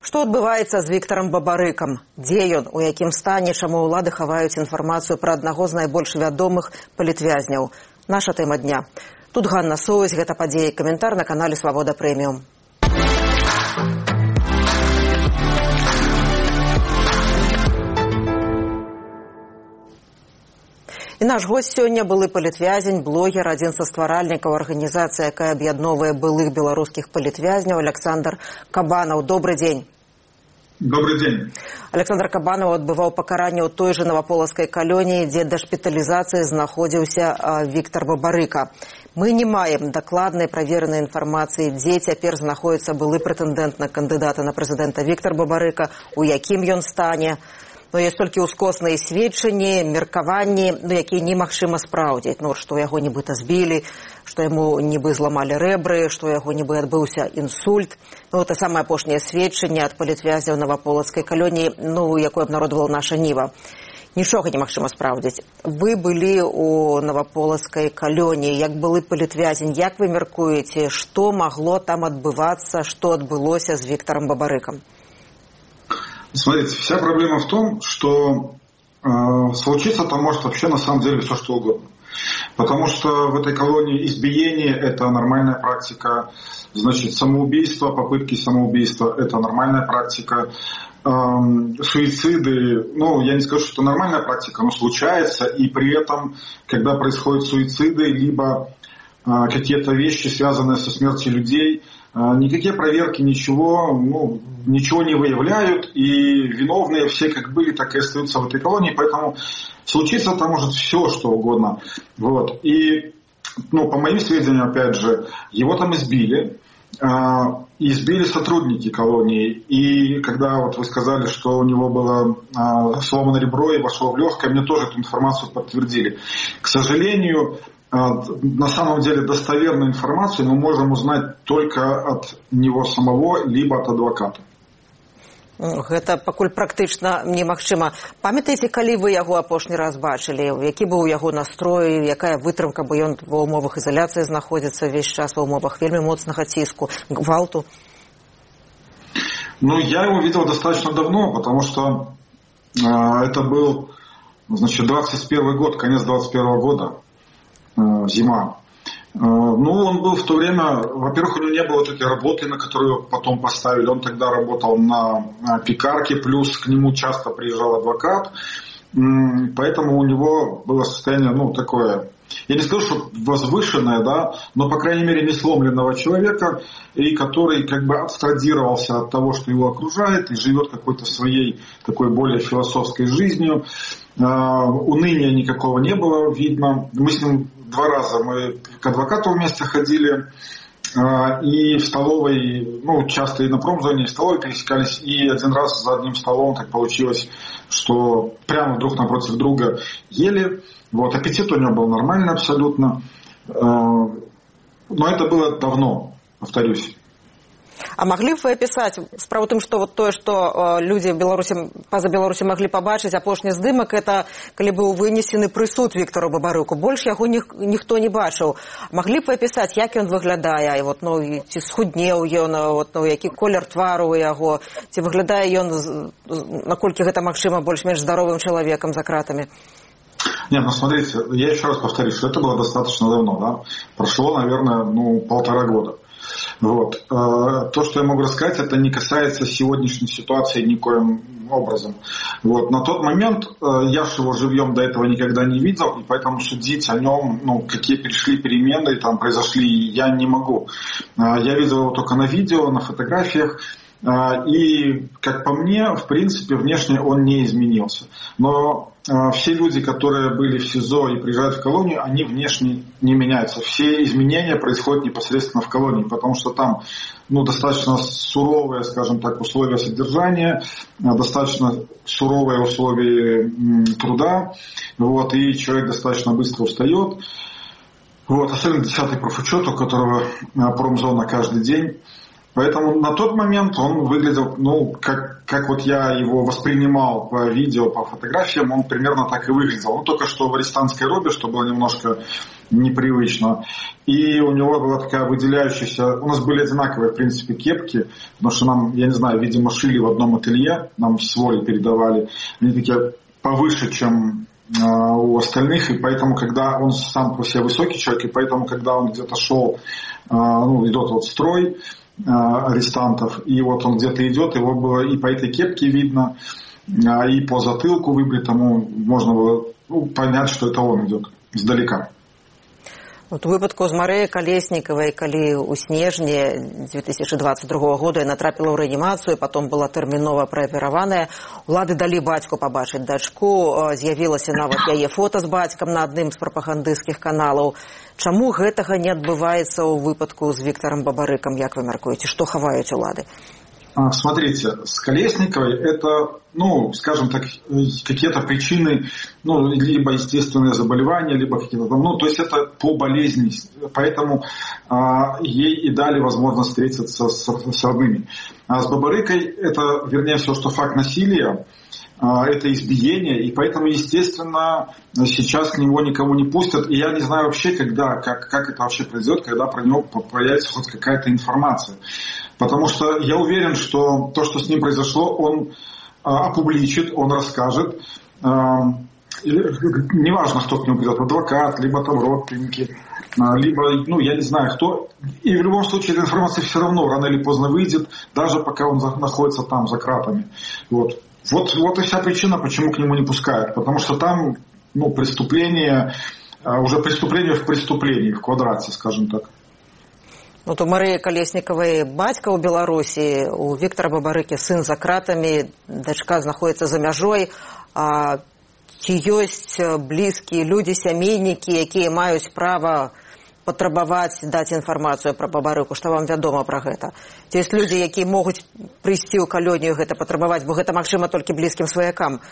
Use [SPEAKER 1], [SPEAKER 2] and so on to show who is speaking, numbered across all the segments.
[SPEAKER 1] Што адбываецца з Віктарам Бабарыкам? Дзе ён? У якім стане? Чаму ўлады хаваюць інфармацыю пра аднаго з найбольш вядомых палітвязняў? Наша тэма дня. Тут Ганна Соўсь, гэта падзеі. Каментар на канале Свабода Прэміум. І наш гость сёння былы палітвязень, блогер, адзін са стваральнікаў арганізацыі, якая аб'ядноўвае былых беларускіх палітвязняў, Александр Кабанаў. Добрый дзень.
[SPEAKER 2] Добрый день.
[SPEAKER 1] Александр Кабанаў адбываў пакаранне ў той жа наваполацкай калоніі, дзе да шпіталізацыі знаходзіўся Віктар Бабарыка. Мы не маем дакладнай праверанай інфармацыі, дзе цяпер знаходзіцца былы прэтэндэнт на кандыдата на прэзідэнта Віктар Бабарыка, у якім ён стане. Но ёсць толькі ўскосныя сведчанні, меркаванні, якія немагчыма спраўдзіць. Што яго нібыта збілі, што яму нібы зламалі рэбры, што яго нібы адбыўся інсульт. Гэта самае апошняе сведчанне ад палітвязняў наваполацкай калоніі, якое абнародавала наша Ніва. Нічога немагчыма спраўдзіць. Вы былі ў наваполацкай калоніі, як былы палітвязень. Як вы мяркуеце, што магло там адбывацца, што адбылося з Віктарам Бабарыкам?
[SPEAKER 2] Смотрите, вся проблема в том, что случиться там может вообще на самом деле все что угодно. Потому что в этой колонии избиение – это нормальная практика, значит, самоубийство, попытки самоубийства – это нормальная практика, суициды, я не скажу, что это нормальная практика, но случается, и при этом, когда происходят суициды, либо какие-то вещи, связанные со смертью людей, никакие проверки, ничего не выявляют, и виновные все как были, так и остаются в этой колонии, поэтому случиться там может все, что угодно. Вот. И, по моим сведениям, опять же, его там избили сотрудники колонии, и когда вы сказали, что у него было сломано ребро и вошло в легкое, мне тоже эту информацию подтвердили. К сожалению, на самом деле достоверную информацию мы можем узнать только от него самого, либо от адвоката.
[SPEAKER 1] Гэта пакуль практычна немагчыма. Памятаеце, калі вы яго апошні раз бачылі? Які быў яго настрой, якая вытрымка, бо ён ва ўмовах изоляцыі знаходзіцца весь час, ва ўмовах вельмі моцнага ціску, гвалту?
[SPEAKER 2] Я его видел достаточно давно, потому что это был, 21 год, конец 21 года. Зима. Он был в то время, во-первых, у него не было этой работы, на которую потом поставили. Он тогда работал на пекарке, плюс к нему часто приезжал адвокат. Поэтому у него было состояние, такое, я не скажу, что возвышенное, но, по крайней мере, не сломленного человека, и который абстрагировался от того, что его окружает, и живет какой-то своей такой более философской жизнью. Уныния никакого не было видно. Мы с ним 2 раза к адвокату вместе ходили, и в столовой, часто и на промзоне, и в столовой пересекались, и 1 раз за одним столом так получилось, что прямо друг напротив друга ели. Аппетит у него был нормальный абсолютно, но это было давно, повторюсь.
[SPEAKER 1] А маглі б вы апісаць, справа ў тым, што тое, што людзі па-за Беларусі маглі пабачыць апошні здымак, это калі быў вынесены прысуд Віктару Бабарыку. Больш яго ніхто не бачыў. Маглі б вы апісаць, як ён выглядае, ці схуднеў ён, які колер твару у яго, ці выглядае ён, наколькі гэта магчыма, больш-менш здаровым чалавекам за кратамі?
[SPEAKER 2] Нет, смотрите, я еще раз повторюсь, что это было достаточно давно, прошло, наверное, 1,5 года. То, что я могу рассказать, это не касается сегодняшней ситуации никоим образом. На тот момент я же его живьем до этого никогда не видел, и поэтому судить о нем, какие перешли перемены там произошли, я не могу. Я видел его только на видео, на фотографиях. И, как по мне, в принципе, внешне он не изменился. Но все люди, которые были в СИЗО и приезжают в колонию, они внешне не меняются. Все изменения происходят непосредственно в колонии, потому что там достаточно суровые, скажем так, условия содержания, достаточно суровые условия труда, и человек достаточно быстро устает. Особенно 10-й профучет, у которого промзона каждый день. Поэтому на тот момент он выглядел, как вот я его воспринимал по видео, по фотографиям, он примерно так и выглядел. Он только что в арестантской робе, что было немножко непривычно. И у него была такая выделяющаяся... У нас были одинаковые, в принципе, кепки, потому что нам, я не знаю, видимо, шили в одном ателье, нам с Волей передавали. Они такие повыше, чем у остальных, и поэтому, когда он сам по себе высокий человек, и поэтому, когда он где-то шел, идет вот строй арестантов, и вот он где-то идет, его было и по этой кепке видно, и по затылку выбритому можно было понять, что это он идет издалека.
[SPEAKER 1] Вот у выпадку з Марыяй Калеснікавай, калі ў снежні 2022 года яна трапіла ў рэанімацыю, потом была тэрмінова праапераваная, улады далі бацьку пабачыць дачку, з'явілася нават яе фота з бацькам на адным з прапагандысцкіх каналаў. Чаму гэтага не адбываецца ў выпадку з Виктором Бабарыкам, як вы мяркуеце, што хаваюць улады?
[SPEAKER 2] Смотрите, с Колесниковой это, скажем так, какие-то причины, либо естественные заболевания, либо какие-то там, то есть это по болезни, поэтому ей и дали возможность встретиться с родными. А с Бабарыкой это, вернее всего, что факт насилия, это избиение, и поэтому, естественно, сейчас к нему никого не пустят. И я не знаю вообще, когда, как это вообще произойдет, когда про него появится хоть какая-то информация. Потому что я уверен, что то, что с ним произошло, он опубличит, он расскажет. Неважно, кто к нему придет, адвокат, либо там родственники, либо, я не знаю кто. И в любом случае эта информация все равно рано или поздно выйдет, даже пока он находится там за кратами. Вот и вся причина, почему к нему не пускают. Потому что там, преступление, уже преступление в преступлении, в квадрате, скажем так.
[SPEAKER 1] У Марыі Калеснікавай бацька ў Беларусі, у Віктара Бабарыкі сын за кратамі, дачка знаходзіцца за мяжой. Ці ёсць блізкія людзі, сямейнікі, якія маюць права патрабаваць даць інфармацыю пра Бабарыку? Што вам вядома пра гэта? Ці ёсць людзі, якія могуць прыйсці ў калонію гэта патрабаваць, бо гэта магчыма толькі блізкім сваякам?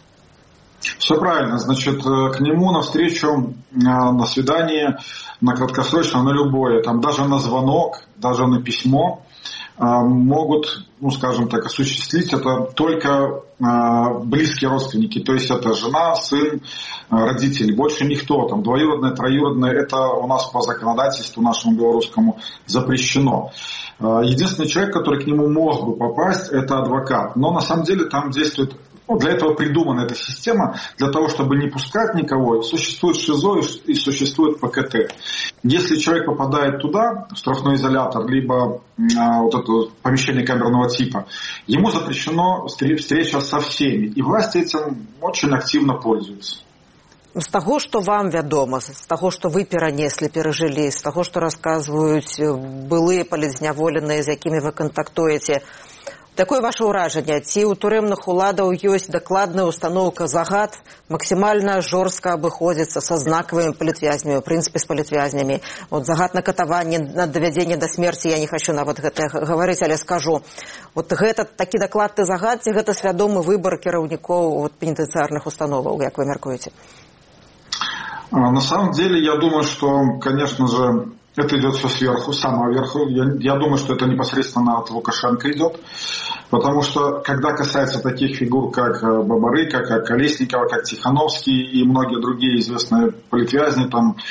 [SPEAKER 2] Все правильно. Значит, к нему навстречу, на свидание, на краткосрочное, на любое, там даже на звонок, даже на письмо могут, скажем так, осуществить это только близкие родственники. То есть это жена, сын, родители. Больше никто. Там двоюродное, троюродное, это у нас по законодательству нашему белорусскому запрещено. Единственный человек, который к нему мог бы попасть, это адвокат. Но на самом деле там действует... Для этого придумана эта система, для того, чтобы не пускать никого. Существует ШИЗО и существует ПКТ. Если человек попадает туда, в штрафной изолятор, либо вот это помещение камерного типа, ему запрещено встреча со всеми. И власти этим очень активно пользуются.
[SPEAKER 1] З таго, што вам вядома, з таго, што вы перажылі, з таго, што расказваюць былыя палітзняволеныя, з якімі вы кантактуеце, такое ваше ўражанне, ці ў турэмных уладаў ёсць дакладная установка загад максімальна жорстка абыходзіцца са знакавымі палітвязнямі, у прынцыпе з палітвязнямі. Загад на катаванне, на давядзенне да смерці, я не хочу нават гэта гаварыць, але скажу. Гэта такі дакладны загад, ці гэта свядомы выбар кіраўнікоў пенітэнцыярных установаў, як вы мяркуеце?
[SPEAKER 2] На самом деле, я думаю, что, конечно же, это идет все сверху, с самого верху. Я думаю, что это непосредственно от Лукашенко идет. Потому что, когда касается таких фигур, как Бабарыка, как Колесникова, как Тихановский и многие другие известные политвязни,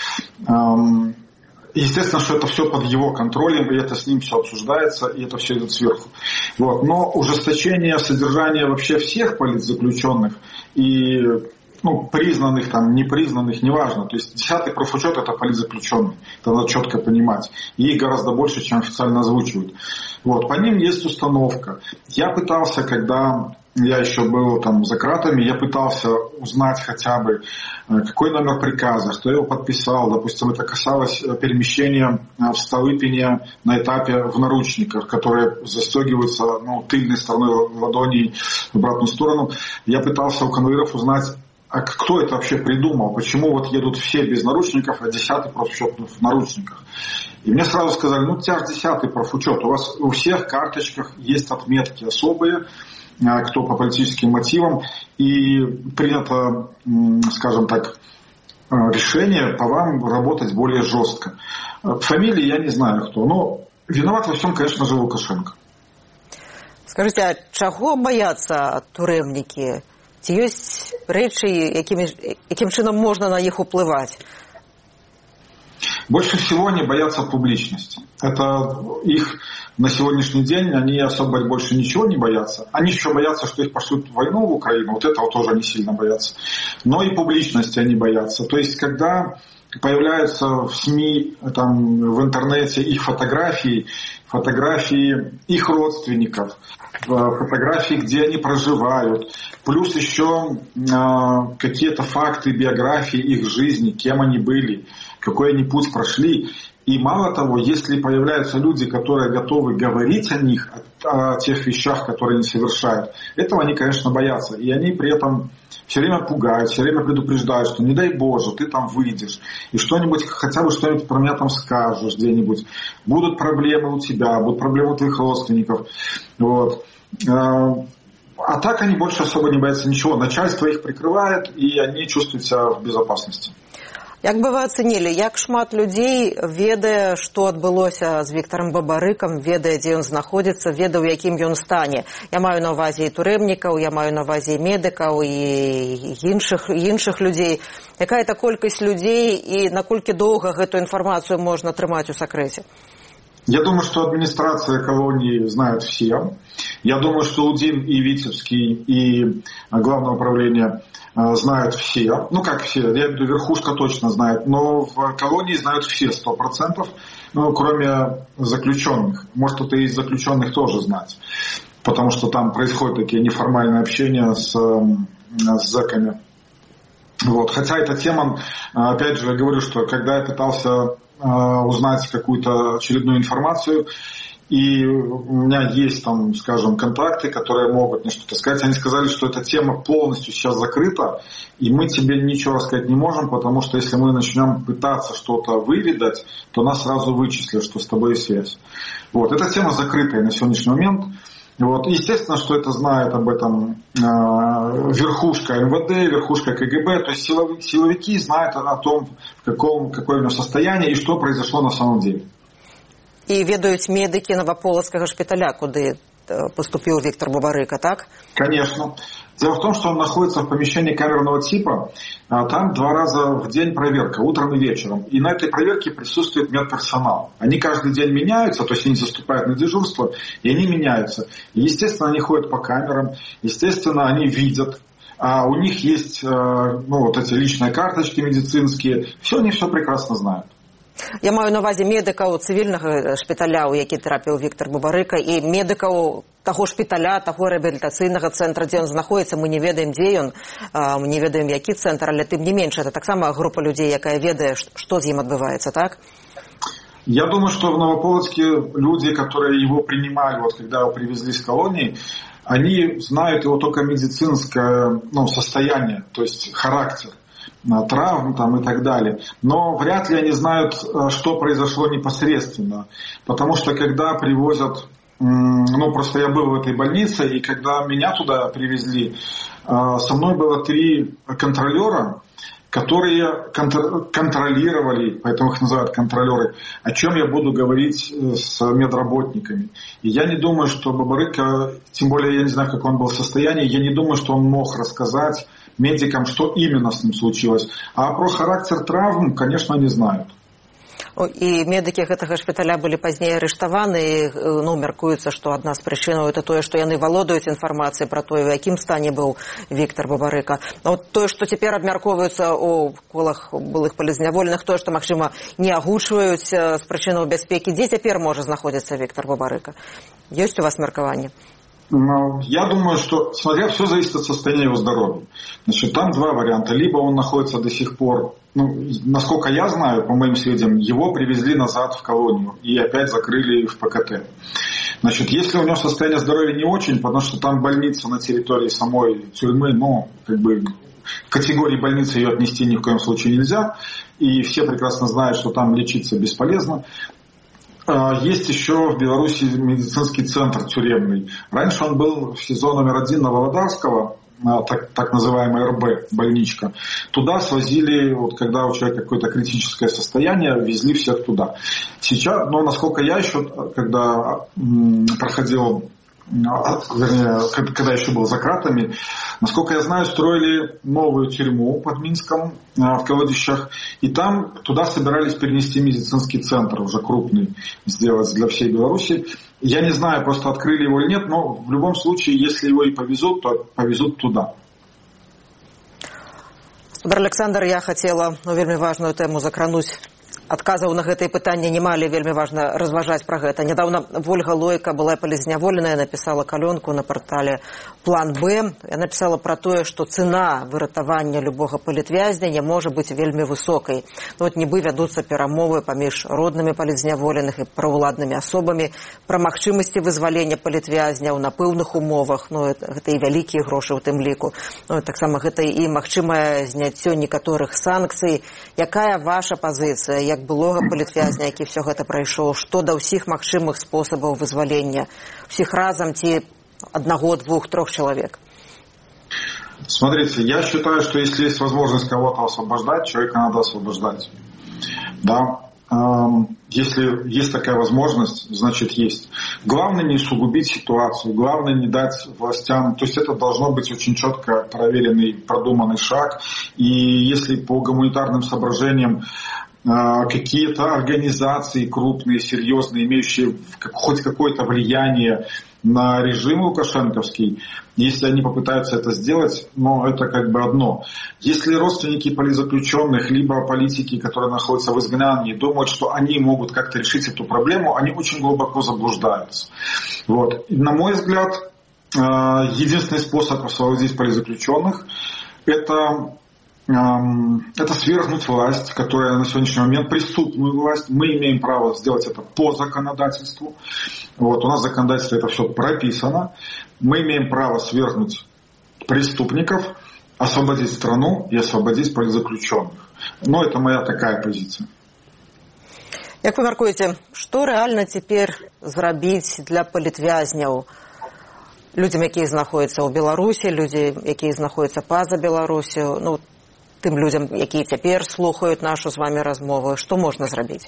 [SPEAKER 2] естественно, что это все под его контролем, и это с ним все обсуждается, и это все идет сверху. Но ужесточение содержания вообще всех политзаключенных и признанных, непризнанных, неважно. То есть 10-й профучет — это политзаключенный. Это надо четко понимать. И их гораздо больше, чем официально озвучивают. По ним есть установка. Я пытался, когда я еще был за кратами, я пытался узнать хотя бы, какой номер приказа, кто его подписал. Допустим, это касалось перемещения в Столыпине на этапе в наручниках, которые застегиваются тыльной стороной ладоней в обратную сторону. Я пытался у конвоиров узнать, а кто это вообще придумал? Почему едут все без наручников, а 10-й профучет в наручниках? И мне сразу сказали, у тебя же 10-й профучет. У вас у всех карточках есть отметки особые, кто по политическим мотивам. И принято, скажем так, решение по вам работать более жестко. Фамилии я не знаю кто, но Виноват во всем, конечно же, Лукашенко.
[SPEAKER 1] Скажите, а чаго боятся турэмнікі? Ці ёсць рэчы, якім чынам можна на іх уплываць?
[SPEAKER 2] Больше всего они боятся публичности. Это их на сегодняшний день, они особо больше ничего не боятся. Они еще боятся, что их пошлют в войну в Украину. Вот этого тоже они сильно боятся. Но и публичности они боятся. То есть, когда появляются в СМИ, там, в интернете их фотографии их родственников, фотографии, где они проживают, плюс еще какие-то факты биографии их жизни, кем они были, какой они путь прошли. И мало того, если появляются люди, которые готовы говорить о них, о тех вещах, которые они совершают, этого они, конечно, боятся. И они при этом все время пугают, все время предупреждают, что не дай Боже, ты там выйдешь, и что-нибудь, хотя бы что-нибудь про меня там скажешь где-нибудь. Будут проблемы у тебя, будут проблемы у твоих родственников. Вот. А так они больше особо не боятся ничего. Начальство их прикрывает, и они чувствуют себя в безопасности.
[SPEAKER 1] Як бы вы ацэнілі, як шмат людзей ведае, што адбылося з Віктарам Бабарыкам, ведае, дзе ён знаходзіцца, ведае, у якім ён стане? Я маю на ўвазе і турэмнікаў, я маю на ўвазе і медыкаў, і іншых людзей. Якая это колькасць людзей і наколькі доўга гэту інфармацыю можна трымаць у сакрэце?
[SPEAKER 2] Я думаю, что администрация колонии знает все. Я думаю, что УДИН и Витебский, и Главное управление знают все. Ну, как все, верхушка точно знает. Но в колонии знают все 100%, ну, кроме заключенных. Может, кто-то из заключенных тоже знать. Потому что там происходят такие неформальные общения с зэками. Вот. Хотя эта тема, опять же, я говорю, что когда я пытался узнать какую-то очередную информацию, и у меня есть там, скажем, контакты, которые могут мне что-то сказать. Они сказали, что эта тема полностью сейчас закрыта, и мы тебе ничего рассказать не можем, потому что если мы начнем пытаться что-то выведать, то нас сразу вычислят, что с тобой связь. Вот. Эта тема закрытая на сегодняшний момент. Вот. Естественно, что это знает об этом верхушка МВД, верхушка КГБ, то есть силовики знают о том, какое у него состояние и что произошло на самом деле.
[SPEAKER 1] І ведаюць медики Новополоцкого шпиталя, куды поступил Виктор Бабарыка, так?
[SPEAKER 2] Конечно. Дело в том, что он находится в помещении камерного типа, а там 2 раза в день проверка, утром и вечером. И на этой проверке присутствует медперсонал. Они каждый день меняются, то есть они заступают на дежурство, и они меняются. И, естественно, они ходят по камерам, естественно, они видят. А у них есть вот эти личные карточки медицинские. Они все прекрасно знают.
[SPEAKER 1] Я маю на увазі медикаў цывільнага шпіталя, у які трапіў Віктор Бабарыка, і медыкаў таго шпіталя, таго рэабілітацыйнага цэнтра, дзе ён знаходіцца. Мы не ведаем, дзе ён, мы не ведаем, які цэнтр, але тым не менш, это таксама група людзей, якая ведае, што з ім адбываецца, так?
[SPEAKER 2] Я думаю, что в Новополоцке люди, которые его принимали, вот когда его привезли с колонии, они знают его только медицинское состояние, то есть характер. Травм там и так далее. Но вряд ли они знают, что произошло непосредственно. Потому что когда привозят... просто я был в этой больнице, и когда меня туда привезли, со мной было 3 контролера, которые контролировали, поэтому их называют контролеры, о чем я буду говорить с медработниками. И я не думаю, что Бабарыка, тем более я не знаю, как он был в состоянии, я не думаю, что он мог рассказать медикам, что именно с ним случилось. А про характер травм, конечно, они знают.
[SPEAKER 1] І медыкі гэтага шпіталя былі пазней арыштаваны, мяркуецца, што адна з прычынаў это тое, што яны валодаюць інфармацыяй пра тое, у якім стане быў Віктор Бабарыка. Тое, што цяпер абмяркоўваецца ў колах былых палізняволеных, тое, што, магчыма, не агучваюць з прычынаў бяспекі, дзе цяпер можа знаходзіцца Віктор Бабарыка? Ёсць у вас меркаванне?
[SPEAKER 2] Я думаю, что, смотря, все зависит от состояния его здоровья. Значит, там 2 варианта. Либо он находится до сих пор, насколько я знаю, по моим сведениям, его привезли назад в колонию и опять закрыли в ПКТ. Значит, если у него состояние здоровья не очень, потому что там больница на территории самой тюрьмы, к категории больницы ее отнести ни в коем случае нельзя, и все прекрасно знают, что там лечиться бесполезно. Есть еще в Беларуси медицинский центр тюремный. Раньше он был в СИЗО номер 1 Новодарского, так называемая РБ, больничка. Туда свозили, вот когда у человека какое-то критическое состояние, везли всех туда. Сейчас, но насколько я еще, когда проходил, вернее, когда еще был за кратами, насколько я знаю, строили новую тюрьму под Минском в Колодищах, и там туда собирались перенести медицинский центр, уже крупный, сделать для всей Беларуси. Я не знаю, просто открыли его или нет, но в любом случае, если его и повезут, то повезут туда.
[SPEAKER 1] Александр, я хотела вельмі важную тему закрануть. Адказаў на гэтые пытанні не малі, вельмі важна разважаць пра гэта. Нядаўна Вольга Лойка была палізняволеная, напісала калёнку на партале «План Б». Яна пісала пра тое, што цена выратавання любога палітвязня не можа быць вельмі высокай. Вот нібы вядуцца перамовы паміж роднымі палізняволеных і праўладнымі асобамі пра магчымасці вызвалення палітвязняў на пэўных умовах. Гэта і вялікія грошы ў тым ліку. Таксама гэта і магчымае зняццё некаторых санкцый. Якая ваша пазіцыя, як былога палітвязня, які все гэта прайшоў, што да ўсіх магчымых спосабаў вызвалення? Усіх разам ці одного, двух, трех человек?
[SPEAKER 2] Смотрите, я считаю, что если есть возможность кого-то освобождать, человека надо освобождать. Да? Если есть такая возможность, значит есть. Главное не усугубить ситуацию, главное не дать властям, то есть это должно быть очень четко проверенный, продуманный шаг. И если по гуманитарным соображениям какие-то организации крупные, серьезные, имеющие хоть какое-то влияние на режим лукашенковский, если они попытаются это сделать, но это как бы одно. Если родственники политзаключенных, либо политики, которые находятся в изгнании, думают, что они могут как-то решить эту проблему, они очень глубоко заблуждаются. Вот. И, на мой взгляд, единственный способ освободить политзаключенных – это свергнуть власть, которая на сегодняшний момент преступную власть. Мы имеем право сделать это по законодательству. Вот, у нас в законодательстве это все прописано. Мы имеем право свергнуть преступников, освободить страну и освободить политзаключенных. Но это моя такая позиция.
[SPEAKER 1] Як вы мяркуеце, што рэальна цяпер зрабіць для палітвязняў? Людзям, якія знаходзяцца ў Беларусі, людзі, якія знаходзяцца па-за Беларусю, тым людзям, якія цяпер слухаюць нашу з вами размову, што можна зрабіць?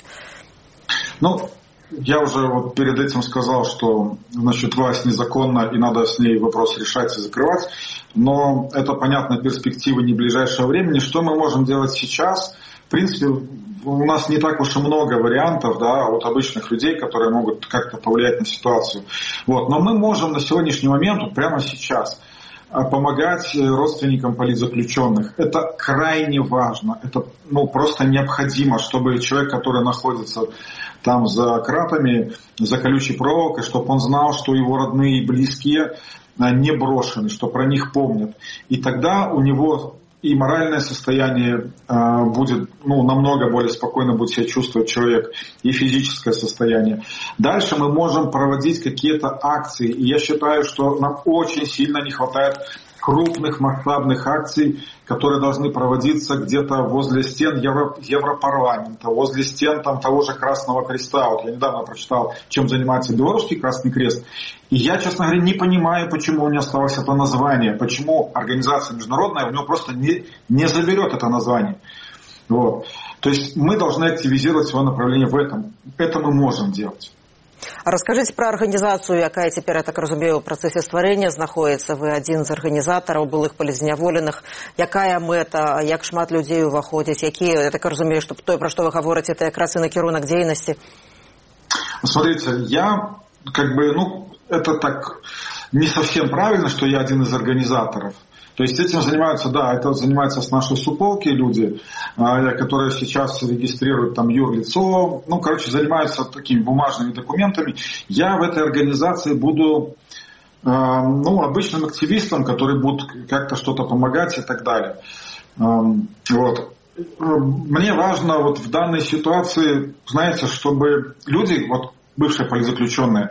[SPEAKER 2] Я уже перед этим сказал, что власть незаконна и надо с ней вопрос решать и закрывать, но это, понятно, перспективы не ближайшего времени. Что мы можем делать сейчас? В принципе, у нас не так уж и много вариантов, да, от обычных людей, которые могут как-то повлиять на ситуацию. Вот. Но мы можем на сегодняшний момент, прямо сейчас, помогать родственникам политзаключенных. Это крайне важно. Это просто необходимо, чтобы человек, который находится там за кратами, за колючей проволокой, чтобы он знал, что его родные и близкие не брошены, что про них помнят. И тогда у него и моральное состояние будет намного более спокойно будет себя чувствовать человек, и физическое состояние. Дальше мы можем проводить какие-то акции. И я считаю, что нам очень сильно не хватает крупных масштабных акций, которые должны проводиться где-то возле стен Европарламента, возле стен того же Красного Креста. Вот я недавно прочитал, чем занимается Белорусский Красный Крест. И я, честно говоря, не понимаю, почему у него осталось это название, почему организация международная у него просто не заберет это название. Вот. То есть мы должны активизировать свое направление в этом. Это мы можем делать.
[SPEAKER 1] А расскажите про организацию, якая теперь, я так разумею, в процессе стварэння знаходится. Вы один из организаторов былых палізняволеных. Якая мэта, як шмат людей уваходзіць, якія, я так разумею, что то, про что вы говорите, это как раз и накірунак дзейнасці?
[SPEAKER 2] Смотрите, я это так не совсем правильно, что я один из организаторов. То есть этим занимаются, это занимаются с нашей суполки люди, которые сейчас регистрируют там юрлицо, занимаются такими бумажными документами. Я в этой организации буду, обычным активистом, который будет как-то что-то помогать и так далее. Вот. Мне важно в данной ситуации, знаете, чтобы люди, бывшие политзаключенные,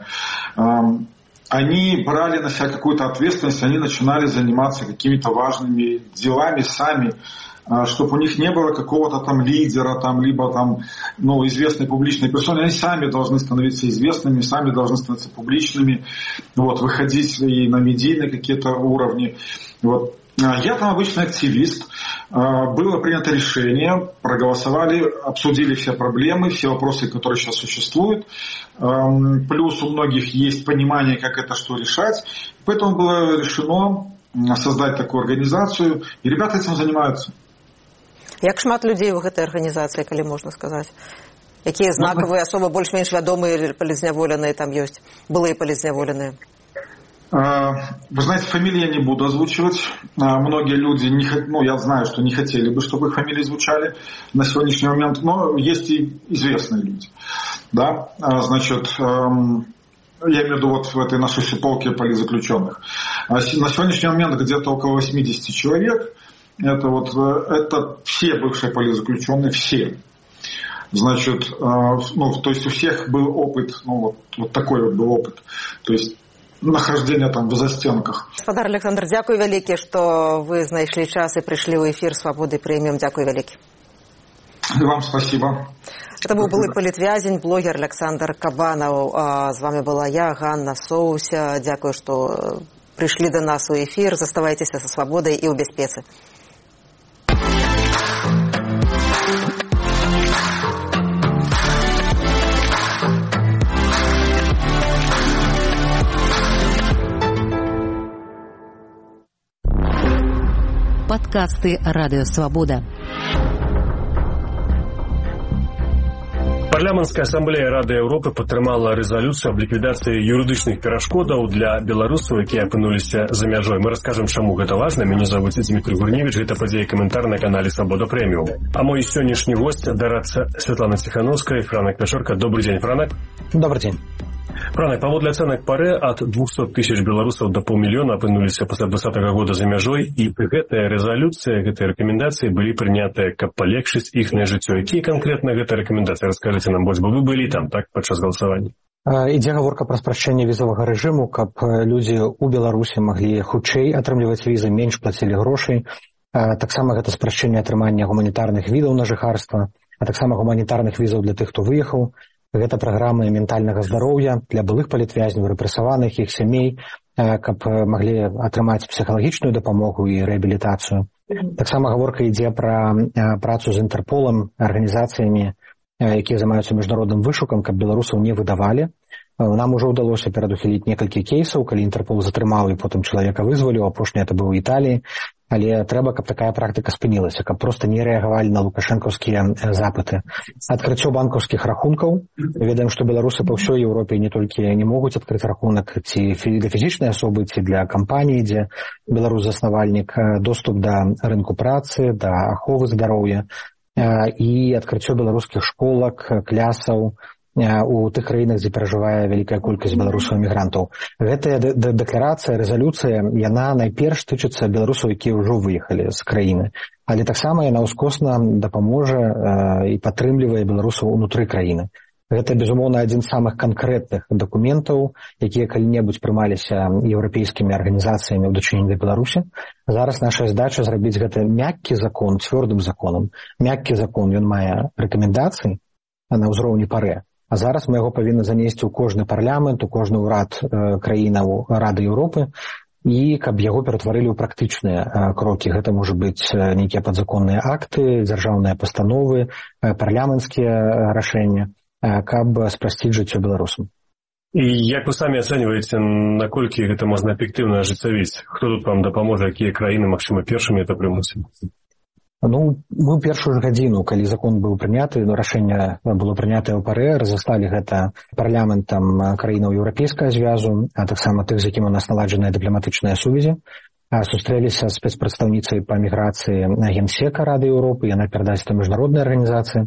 [SPEAKER 2] они брали на себя какую-то ответственность, они начинали заниматься какими-то важными делами сами, чтобы у них не было какого-то там лидера, либо известной публичной персоны. Они сами должны становиться известными, сами должны становиться публичными, выходить и на медийные какие-то уровни. Вот. Я там обычный активист. Было принято решение, проголосовали, обсудили все проблемы, все вопросы, которые сейчас существуют. Плюс у многих есть понимание, как это что решать. Поэтому было решено создать такую организацию, и ребята этим занимаются.
[SPEAKER 1] Як шмат людей у гэтай арганізацыі, калі можна сказаць? Якія знакавыя, асоба больш-менш вядомыя палізняволеныя там ёсць, былыя палізняволеныя?
[SPEAKER 2] Вы знаете, фамилии я не буду озвучивать. Многие люди, я знаю, что не хотели бы, чтобы их фамилии звучали на сегодняшний момент, но есть и известные люди. Да? Значит, я имею в виду вот в этой нашей полке политзаключенных. На сегодняшний момент где-то около 80 человек. Это все бывшие политзаключенные, все. Значит, то есть у всех был опыт, вот такой вот был опыт. То есть нахождение там в застенках.
[SPEAKER 1] Гаспадар Александр, дзякуй вялікі, што вы знайшлі час і прыйшлі ў эфір Свабоды Прэміум. Дзякуй вялікі.
[SPEAKER 2] И вам спасибо.
[SPEAKER 1] Это был былы палітвязень, блогер Александр Кабанов. С вами была я, Ганна Соуся. Дзякуй, што прыйшлі до нас у эфир. Заставайтеся со свободой и ў бяспецы.
[SPEAKER 3] Подкасты «Радио Свобода».
[SPEAKER 4] Парламенцкая ассамблея Рады Европы падтрымала рэзалюцыю аб ліквідацыі юрыдычных перашкодаў для беларусаў, якія апынуліся за мяжой. Мы раскажам, чаму гэта важна. Мяне зовут Дмитрий Гурневич, гэта падзея і каментар на канале Свобода Премиум. А мой сённяшні гость дорадца Светлана Тихановская, Франак Пячорка. Добрый день, Франак.
[SPEAKER 5] Добрый день.
[SPEAKER 4] Франак, паводле ацэнак ПАРЭ, ад 200 тысяч беларусаў да паўмільёна апынуліся пасля 2020 года за мяжой, і гэтая рэзалюцыя, гэтыя рэкамендацыі былі прынятыя, каб палегчыць іхняе жыццё. Якія канкрэтна гэтыя рэкамендацыі? Раскажыце нам больш, бо вы былі там, так, падчас галасавання.
[SPEAKER 5] Ідзе гаворка пра спрашчэнне візавага рэжыму, каб людзі ў Беларусі маглі хутчэй атрымліваць візы, менш плацілі грошай. Таксама гэта спрашчэнне атрымання гуманітарных візаў на жыхарства, а таксама гуманітарных візаў для тых, хто выехаў. Гэта праграмы ментальнага здароўя для былых палітвязняў, рэпрэсаваных, іх сямей, каб маглі атрымаць псіхалагічную дапамогу і рэабілітацыю. Таксама гаворка ідзе пра працу з Інтэрполам, арганізацыямі, якія займаюцца міжнародным вышукам, каб беларусаў не выдавалі. Нам ужо ўдалося перадухіліць некалькі кейсаў, калі Інтэрпол затрымаў і потым чалавека вызваліў, апошні это быў у Італіі. Але трэба, каб такая практыка спынілася, каб проста не рэагавалі на лукашэнкаўскія запыты. Адкрыццё банкаўскіх рахункаў. Ведаем, што беларусы па ўсёй Еўропе не толькі не могуць адкрыць рахунак ці для фізічнай асобы, ці для кампаніі, дзе беларус-заснавальнік, доступ да рынку працы, да аховы здароўя і адкрыццё беларускіх школак, клясаў у тых краінах, дзе перажывае вялікая колькасць беларусаў-мігрантаў. Гэтая дэкларацыя, рэзалюцыя, яна найперш тычыцца беларусаў, якія ўжо выехалі з краіны. Але таксама яна ўскосна дапаможа і падтрымлівае беларусаў унутры краіны. Гэта, безумоўна, адзін з самых канкрэтных дакументаў, якія калі-небудзь прымаліся еўрапейскімі арганізацыямі ў дачыненні да Беларусі. Зараз наша задача зрабіць гэта мяккі закон, цвёрдым законам. Мяккі закон, ён мае рэкамендацыі на ўзроўні ПАРЭ. А зараз мы яго павінны занесці ў кожны парламент, у кожны ўрад краінаў Рады Еўропы, і каб яго ператварылі ў практычныя крокі. Гэта можа быць нейкія падзаконныя акты, дзяржаўныя пастановы, парламенцкія рашэння, каб спрасціць жыццё беларусам.
[SPEAKER 4] І як вы самі ацэньваеце, наколькі гэта можна эфектыўна ажыццявіць? Хто тут вам дапаможа, якія краіны, магчыма, першымі это прымуць?
[SPEAKER 5] Мы першую ж гадзіну, калі закон быў прыняты, рашэнне было прынятае ў ПАРЭ, разаслалі гэта парламентам краінаў Еўрапейскага звязу, а таксама тых, з якім у нас наладжаныя дыпламатычныя сувязі. Сустрэліся спецпрадстаўніцай па міграцыі Генсека Рады Еўропы, яна перадасць да міжнароднай арганізацыі.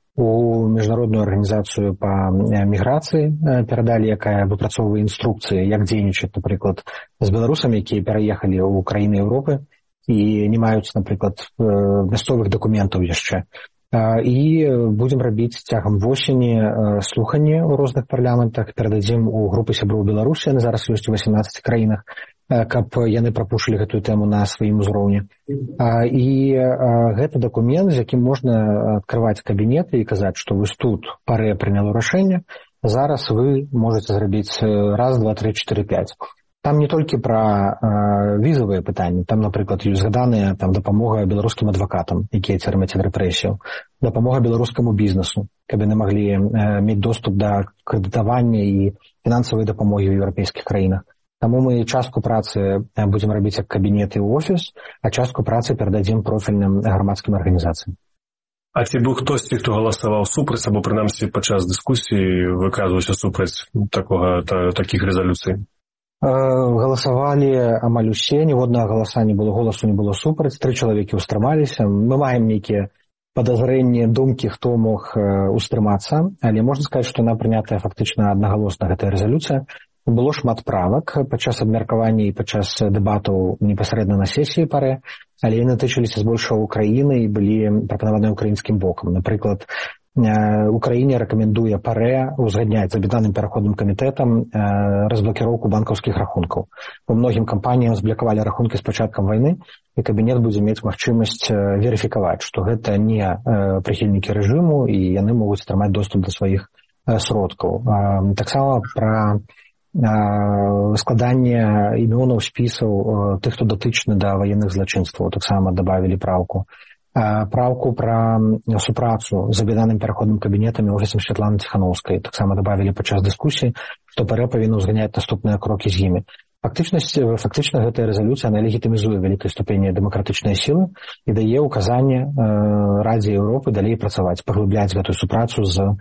[SPEAKER 5] У міжнародную арганізацыю па міграцыі перадалі, якая выпрацоўвае інструкцыі, як дзейнічаць, напрыклад, з беларусамі, якія пераехалі ў краіны Еўропы і не маюць, напрыклад, мясцовых дакументаў яшчэ. І будзем рабіць цягам восені слуханні ў розных парламентах, перададзім у групы сяброў Беларусі, яны зараз ёсць у 18 краінах, каб яны прапушылі гэтую тэму на сваім узроўні. І гэта дакумент, з якім можна адкрываць кабінеты і казаць, што вось тут ПАРЭ прыняло рашэнне, зараз вы можаце зрабіць раз, два, тры, чатыры, пяць. Там не толькі пра візавыя пытанні, там, напрыклад, ёсць згаданыя дапамога беларускім адвакатам, якія цярпяць рэпрэсію, дапамога беларускаму бізнесу, каб яны маглі мець доступ да крэдытавання і фінансавай дапамогі ў еўрапейскіх краінах. Таму мы частку працы будзем рабіць як кабінет і офіс, а частку працы перададзім профільным грамадскім арганізацыям.
[SPEAKER 4] А ці быў хтосьці, хто галасаваў супраць, або прынамсі падчас дыскусіі выказваўся супраць такіх рэзалюцый?
[SPEAKER 5] Галасавалі амаль усе, ніводнага галасу не было супраць, 3 чалавекі ўстрымаліся. Мы маем нейкія падазрэнні, думкі, хто мог устрымацца, але можна сказаць, што яна прынятая фактычна аднагалосна гэтая рэзалюцыя. Было шмат правак падчас абмеркавання і падчас дэбатаў непасрэдна на сесіі парэ, але яны тычыліся збольшага Украіны і былі прапанаваныя украінскім бокам. Напрыклад, Украіне рэкамендуе парэ узгадняць з аб'яднаным пераходным камітэтам разблакіроўку банкаўскіх рахункаў. Па многім кампаніям зблакавалі рахункі з пачаткам вайны, і кабінет будзе мець магчымасць верыфікаваць, што гэта не прыхільнікі рэжыму і яны могуць атрымаць доступ да сваіх сродкаў. Таксама пра складанне імёнаў спісаў тых, хто датычны да ваенных злачынстваў, таксама дабавілі праўку. Праўку пра супрацу з аб'яднаным пераходным кабінетам і офісам Святланы Ціхановскай таксама дабавілі падчас дыскусіі, што парэ павінна ўзганяць наступныя крокі з імі. Фактычна гэтая рэзалюцыя легітымізуе вялікай ступені дэмакратычнай сілы і дае ўказанне Радзе Еўропы далей працаваць, паглыбляць гэтую супрацу з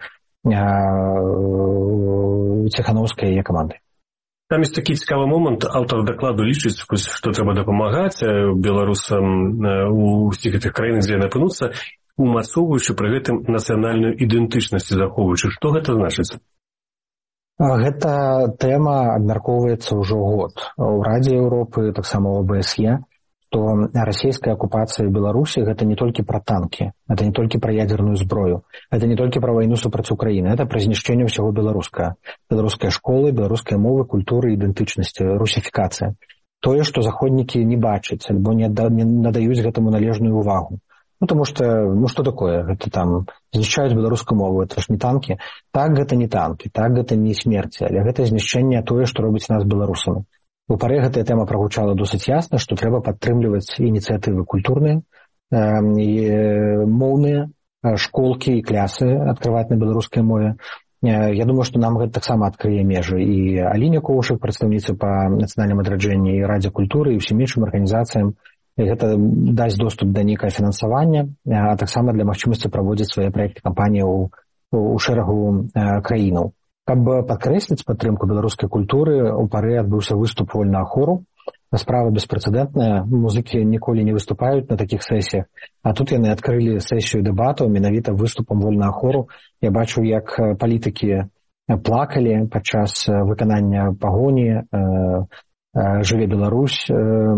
[SPEAKER 5] Ціхановскай і яе камандай.
[SPEAKER 4] Там ёсць такі цікавы момант. Аўтар дакладу лічыць, што трэба дапамагаць беларусам у ўсіх гэтых краінах, дзе яны апынуцца, умацоўваючы пры гэтым нацыянальную ідэнтычнасць і захоўваючы. Што гэта значыць?
[SPEAKER 5] Гэта тэма абмяркоўваецца ўжо год. У Радзе Еўропы, таксама ў ОБСЕ, што расійская акупацыя Беларусі гэта не толькі пра танкі, гэта не толькі пра ядзерную зброю, гэта не толькі пра вайну супраць Украіны, гэта пра знішчэнне ўсяго беларускага. Беларускай школы, беларускай мовы, культуры, ідэнтычнасці, русіфікацыя. Тое, што заходнікі не бачаць, альбо не надаюць гэтаму належную увагу. Таму што, што такое? Гэта знішчаюць беларускую мову, гэта ж не танкі. Так, гэта не танкі, так, гэта не смерці, але гэта знішчэнне тое, што робіць нас беларусамі. У паре гэтая тэма прагучала досыць ясна, што трэба падтрымліваць ініцыятывы культурныя, моўныя, школкі і клясы адкрываць на беларускай мове. Я думаю, што нам гэта таксама адкрые межы. І Аліне Коўшык, прадстаўніца па нацыянальным адраджэнні і Радзе культуры, і ўсім іншым арганізацыям. Гэта дасць доступ да нейкае фінансавання, а таксама для магчымасці праводзіць свае праекты кампаніі ў шэрагу краінаў. Каб падкрэсліць падтрымку беларускай культуры, у паре адбыўся выступ вольнага хору. Справа беспрэцэдэнтная, музыкі ніколі не выступаюць на такіх сесіях, а тут яны адкрылі сесію дэбатаў менавіта выступам вольнага хору. Я бачу, як палітыкі плакалі падчас выканання пагоні «Жыве Беларусь»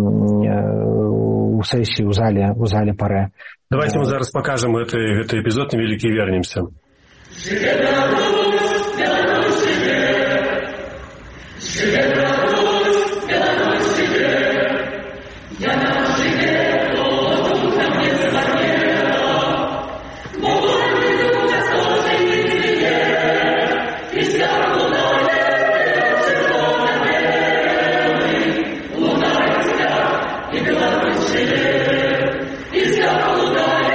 [SPEAKER 5] у сесіі ў зале паре.
[SPEAKER 4] Давайте мы зараз пакажам гэты эпізод невялікі і вернемся. Жыве Беларусь, Беларусь жыве! Жыве Беларусь, Беларусь жыве! Яна жыве, бо духам не зварнела, бо вольны дух Гаспожий не злие, і святу лунаe червоно-белый, лунає свят, і Беларусь жыве, і святу лунаe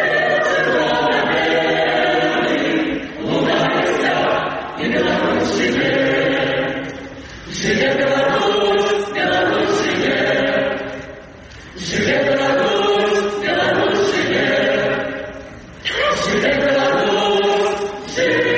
[SPEAKER 4] червоно-белый, лунає свят, і Беларусь жыве. Жыве Беларусь, Беларусь жыве! Жыве Беларусь, Беларусь жыве! Жыве Беларусь, жыве!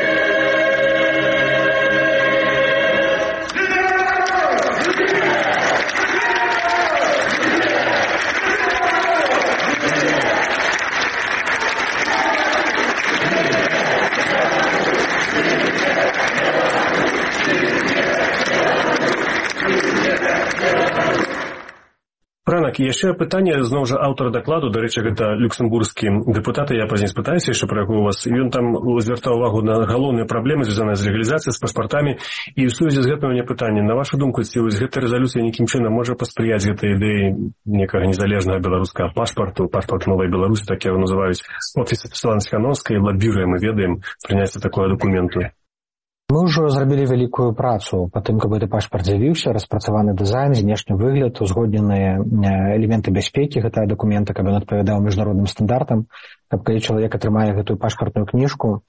[SPEAKER 4] Ранак, яшчэ пытанне, зноў жа, аўтара дакладу, дарэчы, гэта люксембургскі дэпутат, я пазней спытаюся яшчэ пра яго у вас, ён там звяртаў увагу на галоўныя праблемы, звязаныя з легалізацыяй, з паспартамі, і ў сувязі з гэтым у мяне пытанне, на вашу думку, ці гэта рэзалюцыя нейкім чынам можа паспрыяць гэтай ідэі некага незалежнага беларускага пашпарту, пашпарт новай Беларусі, так яго называюць, офіс Святланы Ціхановскай, лабіруем і ведаем прыняцце такога дакументу?
[SPEAKER 5] Мы ўжо зрабілі вялікую працу па тым, каб гэты пашпарт з'явіўся, распрацаваны дызайн, знешні выгляд, узгодненыя элементы бяспекі гэтага дакумента, каб ён адпавядаў міжнародным стандартам, каб калі чалавек атрымае гэтую пашпартную кніжку,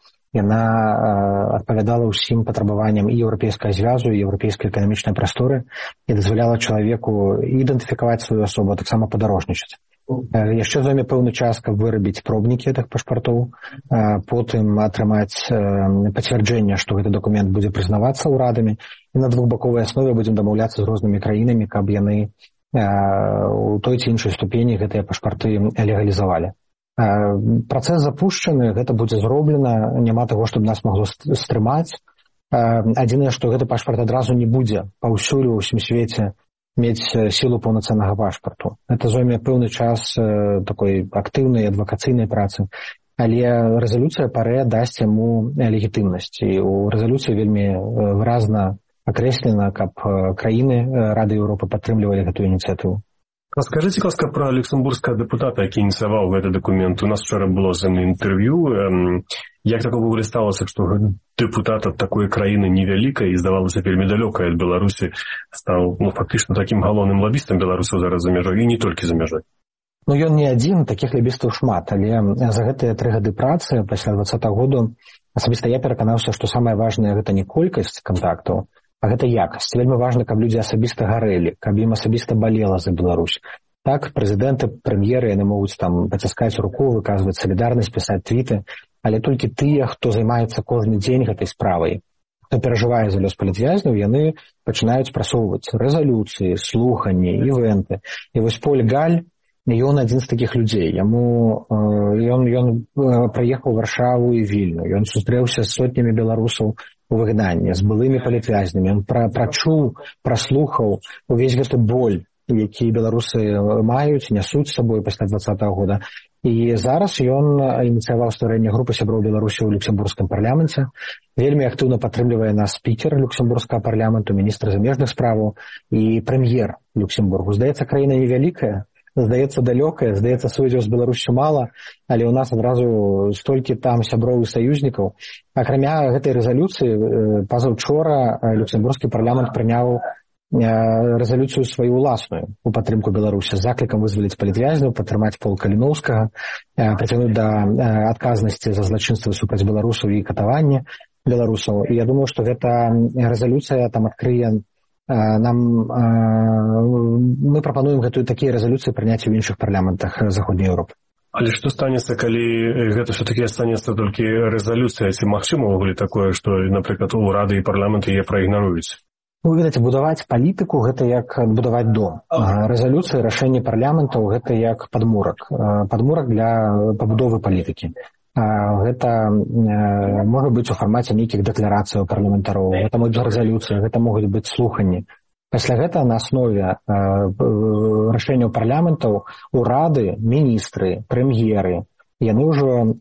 [SPEAKER 5] яна адпавядала ўсім патрабаванням і еўрапейскага звязу, і еўрапейскай эканамічнай прасторы і дазваляла чалавеку ідэнтыфікаваць сваю асобу, а таксама падарожнічаць. Яшчэ зойме пэўны час, каб вырабіць пробнікі гэтых пашпартоў, потым атрымаць пацвярджэнне, што гэты дакумент будзе прызнавацца ўрадамі, і на двухбаковай аснове будзем дамаўляцца з рознымі краінамі, каб яны у той ці іншай ступені гэтыя пашпарты легалізавалі. Працэс запушчаны, гэта будзе зроблена, няма таго, што б нас магло стрымаць. Адзінае, што гэты пашпарт адразу не будзе паўсюль ва ўсім свеце мець сілу паўнацэннага пашпарту. Гэта зойме пэўны час такой актыўнай адвакацыйнай працы, але рэзалюцыя ПАРЭ дасць яму легітымнасць. І ў рэзалюцыі вельмі выразна акрэслена, каб краіны Рады Еўропы падтрымлівалі гэтую ініцыятыву.
[SPEAKER 4] Раскажите, ласка, про люксембургского депутата, який ініціював этот документ. У нас вчора було з ним інтерв'ю. Як так ввогуле сталося, що депутат от такої країни невеликої і, здавалося, вельми далекої від Білорусі став, фактично таким галоўным лобістам Білорусі зараз за мяжой, і не толькі за мяжой.
[SPEAKER 5] Ён не адзін, такіх лобістаў шмат, але за гэтыя 3 гады працы пасля 2020 году асабіста я пераканаўся, што самае важнае гэта не колькасць кантактаў, а гэта якасць. Вельмі важна, каб людзі асабіста гарэлі, каб ім асабіста балела за Беларусь. Так, прэзідэнты, прэм'еры, яны могуць там паціскаць руку, выказваць салідарнасць, пісаць твіты, але толькі тыя, хто займаецца кожны дзень гэтай справай, хто перажывае за лёс палітвязняў, яны пачынаюць прасоўваць рэзалюцыі, слуханні, івенты. І вось Поль Галь, ён адзін з такіх людзей. Ён прыехаў у Варшаву і Вільню, ён сустрэўся з сотнямі беларусаў у выгнанні, з былымі палітвязнямі. Ён прачуў, праслухаў увесь гэты боль, які беларусы маюць, нясуць з сабой пасля 2020 года. І зараз ён ініцыяваў стварэнне групы сяброў Беларусі ў люксембургскім парламенце. Вельмі актыўна падтрымлівае нас спікер люксембургскага парламенту, міністр замежных справаў і прэм'ер Люксембургу. Здаецца, краіна невялікая, здаецца, далёкая, здаецца, сувязяў з Беларусю мала, але ў нас адразу столькі там сяброў і саюзнікаў. Акрамя гэтай рэзалюцыі, пазаўчора люксембургскі парламент прыняў рэзалюцыю сваю ўласную у падтрымку Беларусі з заклікам вызваліць палітвязняў, падтрымаць Пол Каліноўскага, прыцягнуць да адказнасці за злачынствы супраць беларусаў і катаванне беларусаў. І я думаю, што гэта рэзалюцыя там адкрые мы прапануем такія рэзалюцыі прыняць у іншых парламентах Заходняй Еўропы.
[SPEAKER 4] Але што станецца, калі гэта ўсё-такі астанецца толькі рэзалюцыя? Ці магчыма ўвогуле такое, што, напрыклад, урады і парламенты яе праігнаруюць?
[SPEAKER 5] Ведаеце, будаваць палітыку — гэта як будаваць дом. Рэзалюцыі, рашэнні парламентаў — гэта як падмурак. Падмурак для пабудовы палітыкі. Гэта можа быць у фармаце нейкіх дэкларацыяў парламентароў, гэта могуць быць рэзалюцыі, гэта могуць быць слуханні. Пасля гэта на аснове рашэнняў парламентаў урады, міністры, прэм'еры, яны ўжо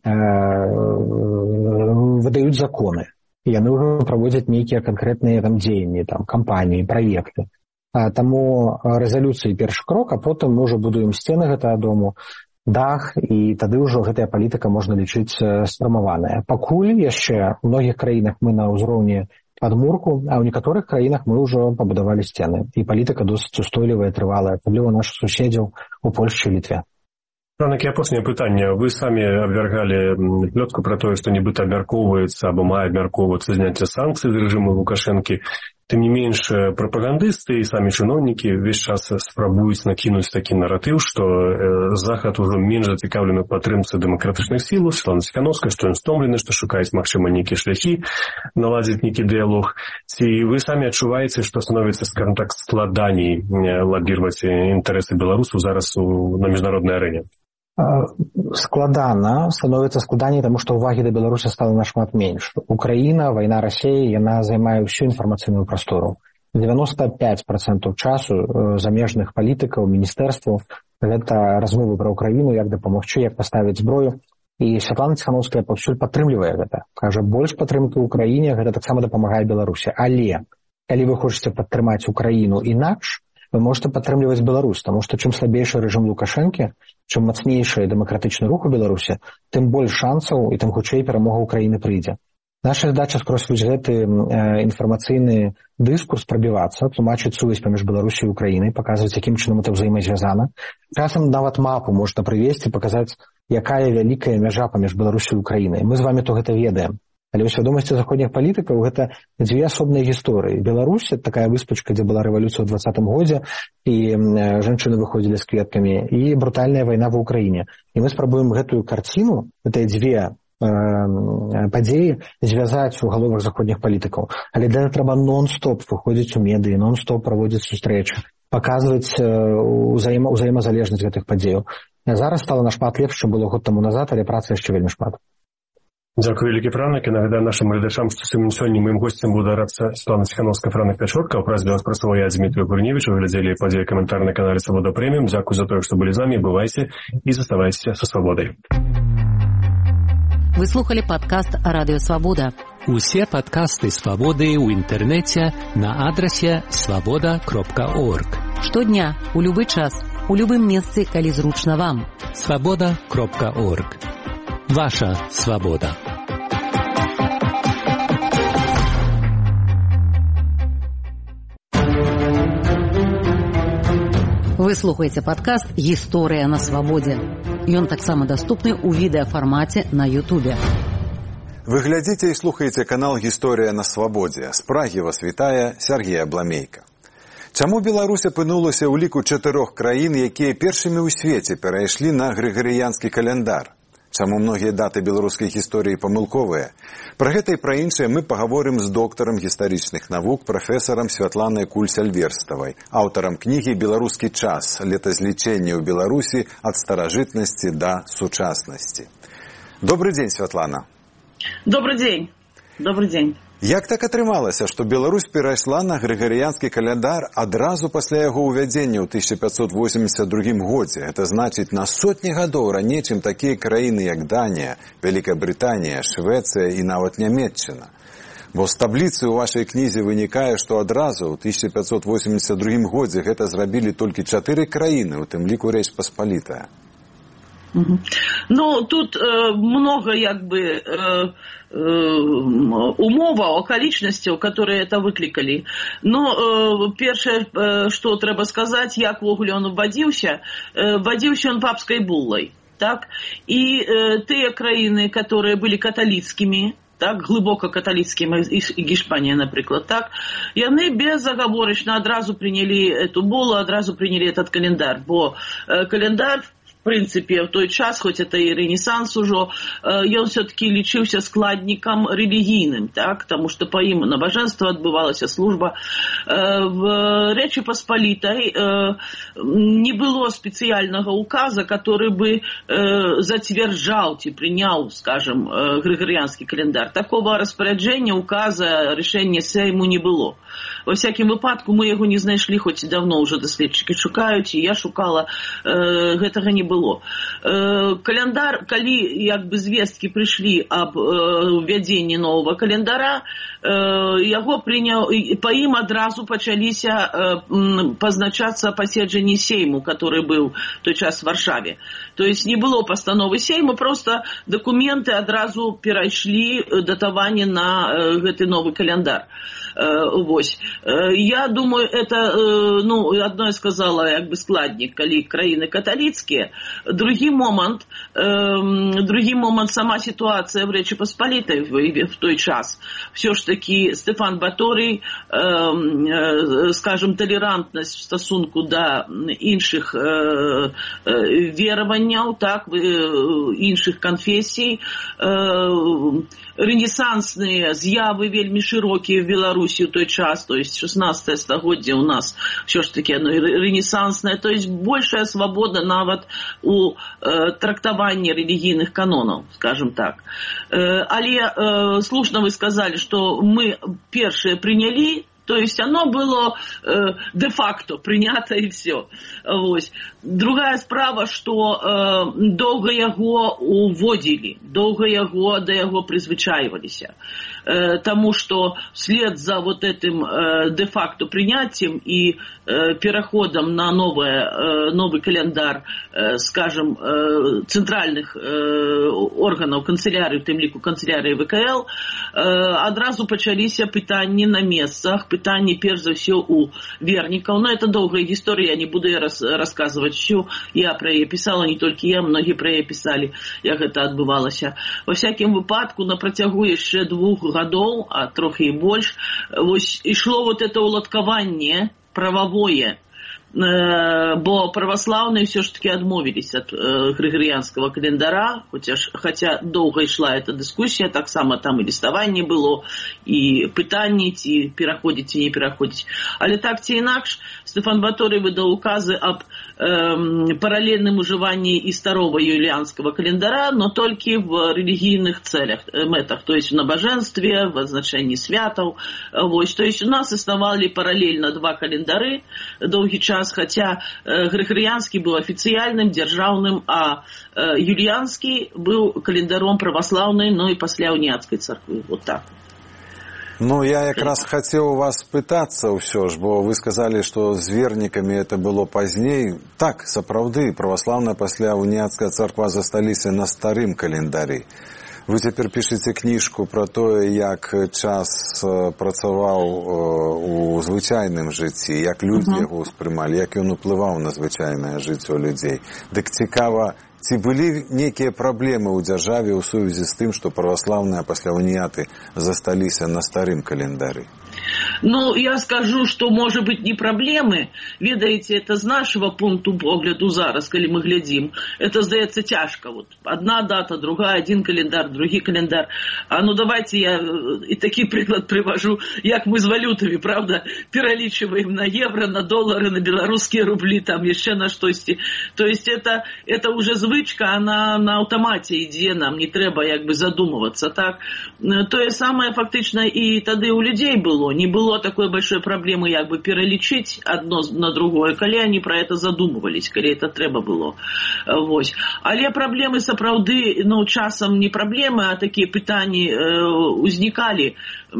[SPEAKER 5] выдаюць законы, яны ўжо праводзяць нейкія канкрэтныя там дзеянні, там кампаніі, праекты. Таму рэзалюцыі першы крок, а потым мы ўжо будуем сцены гэтага дому, дах, і тады ўжо гэтая палітыка можна лічыць сфармаваная. Пакуль яшчэ ў многіх краінах мы на ўзроўні падмурку, а ў некаторых краінах мы ўжо пабудавалі сцены. І палітыка досыць устойлівая, трывалая, асабліва нашых суседзяў у Польшчы і Літве.
[SPEAKER 4] Ранак, апошняе пытанне. Вы самі абвяргалі плётку пра тое, што нібыта абмяркоўваецца або мае абмяркоўвацца зняцце санкцый з рэжыму Лукашэнкі. Тым не менш, прапагандысты і самі чыноўнікі ўвесь час спрабуюць накінуць такі наратыў, што Захад ужо менш зацікаўлены ў падтрымцы дэмакратычных сіл, Светлана Ціханаўская, што ён стомлены, што шукаюць, магчыма, нейкія шляхі наладзіць нейкі дыялог. Ці вы самі адчуваеце, што становіцца, скажем так, складаней лабіраваць інтарэсы беларусаў зараз на міжнароднай арэне?
[SPEAKER 5] Складана, становіцца складаней, таму што ўвагі да Беларусі стала нашмат менш. Украіна, вайна Расіі, яна займае ўсю інфармацыйную прастору. 95% часу замежных палітыкаў, міністэрстваў гэта размовы пра Украіну, як дапамагчы, як паставіць зброю. І Светлана Ціханаўская паўсюль падтрымлівае гэта. Кажа, больш падтрымкі ў Украіне, гэта таксама дапамагае Беларусі. Але, калі вы хочаце падтрымаць Украіну інакш, вы можете падтрымліваць Беларусь, таму што чым слабейшы рэжым Лукашэнкі, чым мацнейшы дэмакратычны рух у Беларусі, тым больш шансаў і тым хутчэй перамога Украіны прыйдзе. Наша задача скрозь вось гэты інфармацыйны дыскурс прабівацца, тлумачыць сувязь паміж Беларусі і Украінай, паказваць, якім чынам это ўзаемазвязана. Часам нават мапу можна прывесці, паказаць, якая вялікая мяжа паміж Беларусі і Украінай. Мы з вамі то гэта ведаем. Але ў свядомасці заходніх палітыкаў гэта дзве асобныя гісторыі. Беларусь — такая выспачка, дзе была рэвалюцыя ў 20-м годзе, і жанчыны выходзілі з кветкамі, і брутальная вайна ва Ўкраіне. І мы спрабуем гэтую карціну, гэтыя дзве падзеі звязаць у галовах заходніх палітыкаў. Але для этого трэба нон-стоп выходзіць у медыі, нон-стоп праводзіць сустрэчы, паказваць узаемазалежнасць гэтых падзеяў. Зараз стала нашмат лепш, чым было год таму назад, але працы яшчэ вельмі шмат.
[SPEAKER 4] Дякую, вялікі Франак. І нагадаю нашим глядачам, што сёння моим гостем буде радца Светлана Ціхановская, Франак Пячорка. У праз для вас працаваў я, Дмітрий Гурневич. Вы глядзелі падзеі каментар на канале Свабода Прэміум. Дзякуй за тое, што былі з намі. Бывайце і заставайцеся са свабодай.
[SPEAKER 3] Вы слухали падкаст «Радыё Свабода».
[SPEAKER 6] Усе падкасты «Свабоды» ў інтэрнэце на адрасе свабода.орг.
[SPEAKER 3] Штодня, у любы час, у любым месцы, калі зручна вам.
[SPEAKER 6] свабода.орг. Ваша свабода.
[SPEAKER 3] Вы слухаеце падкаст «Гісторыя на свабодзе». Ён таксама даступны ў відэафармаце на Ютубе.
[SPEAKER 7] Вы глядзіце і слухаеце канал «Гісторыя на свабодзе». З Прагі вас вітае Сергей Абламейка. Чаму Беларусь апынулася ў ліку 4 краін, якія першымі ў свеце перайшлі на грыгарыянскі каляндар? Чаму многія даты беларускай гісторыі памылковыя? Пра гэта і пра іншае мы пагаворым з доктарам гістарычных навук, прафесарам Святланай Куль-Сяльверставай, аўтарам кнігі «Беларускі час. Летазлічэнне ў Беларусі ад старажытнасці да сучаснасці». Добрый дзень, Святлана.
[SPEAKER 8] Добрый дзень. Добрый дзень.
[SPEAKER 7] Як так атрымалася, што Беларусь перайшла на грыгарыянскі каляндар адразу пасля яго ўвядзення ў 1582 годзе? Гэта значыць на сотні гадоў раней, чым такія краіны, як Данія, Вялікая Брытанія, Швецыя і нават Нямецчына. Бо з табліцы ў вашай кнізе вынікае, што адразу ў 1582 годзе гэта зрабілі толькі 4 краіны, у тым ліку Рэч Паспалітая.
[SPEAKER 8] Ну, тут много умова, околічнасцяў, которые это выклікалі. Но першае, што трэба сказаць, як ввогуле он вводзіўся он папскай буллай. Так? І тыя краіны, которые былі каталіцкімі, так, глыбока каталіцкімі, і Гішпанія, напрыклад, так, яны безагаворачна адразу прынялі эту буллу, адразу прынялі этот календар, бо календар в принципе, в той час, хоть это и Ренессанс уже, он все-таки лічыўся складником религийным, так, потому что по им набоженство отбывалась служба. В Речи Посполитой не было специального указа, который бы затверждал, принял, скажем, григорианский календар. Такого распоряджения, указа, решения Сейму не было. Во всякім выпадку мы его не знайшлі, хоць давно уже даследчыкі шукаюць, і я шукала, гэтага не было. Календар, калі як бы звесткі прыйшлі аб увядзенні нового календара, яго прыняў, па ім адразу пачаліся пазначацца паседжанні Сейму, который быў в той час в Варшаве. То есть не было постановы Сейму, просто документы адразу перайшлі датаванне на гэты новый календар. Вось. Я думаю, это, одно я сказала, як бы складник, калі краіны каталіцкія. Другі момант, сама ситуация в Речи Посполитой в той час. Все ж таки Стефан Баторый, скажем, толерантность в стосунку до іншых верованняў, так, іншых конфессий, ренессансные з'явы вельмі широкие в Беларуси в той час, то есть 16 стагоддзе у нас все ж таки ренессансное, то есть большая свобода нават у трактаванні релігійных канонаў, скажем так. Але слушно вы сказали, что мы першие приняли, то есть оно было де-факто принято и все. Вось. Другая справа, что доўга яго уводзілі, доўга да яго прызвычайваліся. тому, что вслед за вот этим де-факто принятием и переходом на новый календар, скажем, центральных органов канцелярии, в тим ліку канцелярії ВКЛ, одразу почалися питання на месцах, питання, перш за все, у верников. Но это долгая история, я не буду рассказывать всю. Я про ее писала, не только я, многие про ее писали, як это отбывалося. Во всяком выпадку, на протягу еще 2 годов, а трохи и больше, ишло вот это уладкаванне правовое, бо православные все ж таки отмовились от григоріанського календара, хотя довго йшла эта дискусія, так само там і листування було, і питання, ці переходять, ці не переходять. Але так ці інакш, Стефан Баторій видав укази об параллельном уживании и старого юлианского календара, но только в религийных целях, метах, то есть в набоженстве, в означении святов. Вот. То есть у нас основали параллельно 2 календары долгий час, хотя григоріанский был официальным, державным, а юлианский был календаром православной, но и после уніяцької церкви. Вот так.
[SPEAKER 7] Ну, я якраз хотел у вас пытаться ўсё ж, бо вы сказали, что з вернікамі это было пазней. Так, сапраўды, православная пасля уніяцкая царква засталіся на старым календарі. Вы цяпер пішаце кніжку про тое, як час працаваў у звычайным жыцці, як людзі яго ўспрымалі, як ён уплываў на звычайнае жыццё людзей. Дык цікава, ці былі нейкія праблемы ў дзяржаве ў сувязі з тым, што праваслаўныя пасля уніяты засталіся на старым календары?
[SPEAKER 8] Ну, я скажу, что, может быть, не проблемы. Ведаете, это с нашего пункту погляду зараз, коли мы глядим, это, здається, тяжко. Вот одна дата, другая, один календар, другий календар. А ну давайте я и такий приклад привожу, як мы с валютами, правда, перелічиваем на евро, на доллары, на белорусские рубли, там еще на что-то. То есть это уже звичка, она на автомате идет, нам не треба як би задумываться, так? То есть самое фактично и тогда у людей было, не было такой большой проблемы, як бы перелічить одно на другое, коли они про это задумывались, коли это треба было. Вот. Але проблемы сапраўды, ну, часом не проблемы, а такие питания узникали.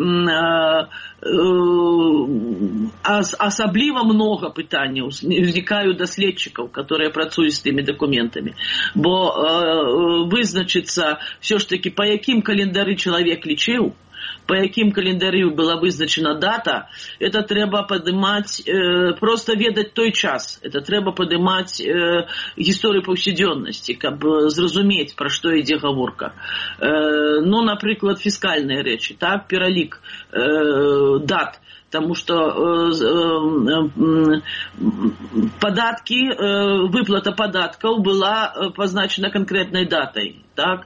[SPEAKER 8] Особливо много питань узникают доследчиков, которые працуют с теми документами. Бо визначиться все ж таки, по яким календарі чоловік лічив, по яким календарю была визначена дата, это треба поднимать, просто ведать той час. Это треба поднимать историю повседневности, как бы зрозуметь, про что идет говорка. Ну, например, фискальные речи, так, перелик дат. Потому что податки, выплата податков была позначена конкретной датой, так.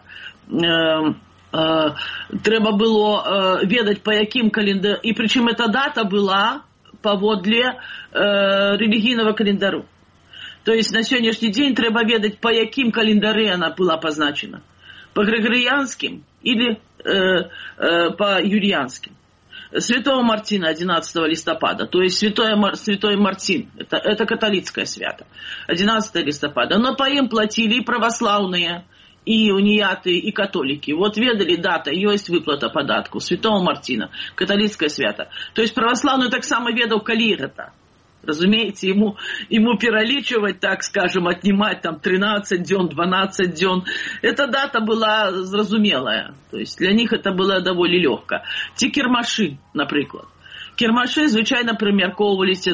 [SPEAKER 8] Треба было ведать, по яким календарям, и причем эта дата была поводле религийного календару. То есть на сегодняшний день треба ведать, по яким календарям она была позначена. По григорианским или по юлианским. Святого Мартина 11 листопада, то есть Святой Мартин, это католическое свято, 11 листопада. Но по им платили и православные, и уніяти, и католики. Вот ведали дата, есть выплата податку Святого Мартина, католическое свято. То есть православный так само ведал, коли это. Разумеете, ему переличивать, так скажем, отнимать там 13 дён, 12 дён. Эта дата была зразумелая. То есть для них это было довольно легко. Ті кірмаші, наприклад. Кірмаші, звичайно, примірковувалися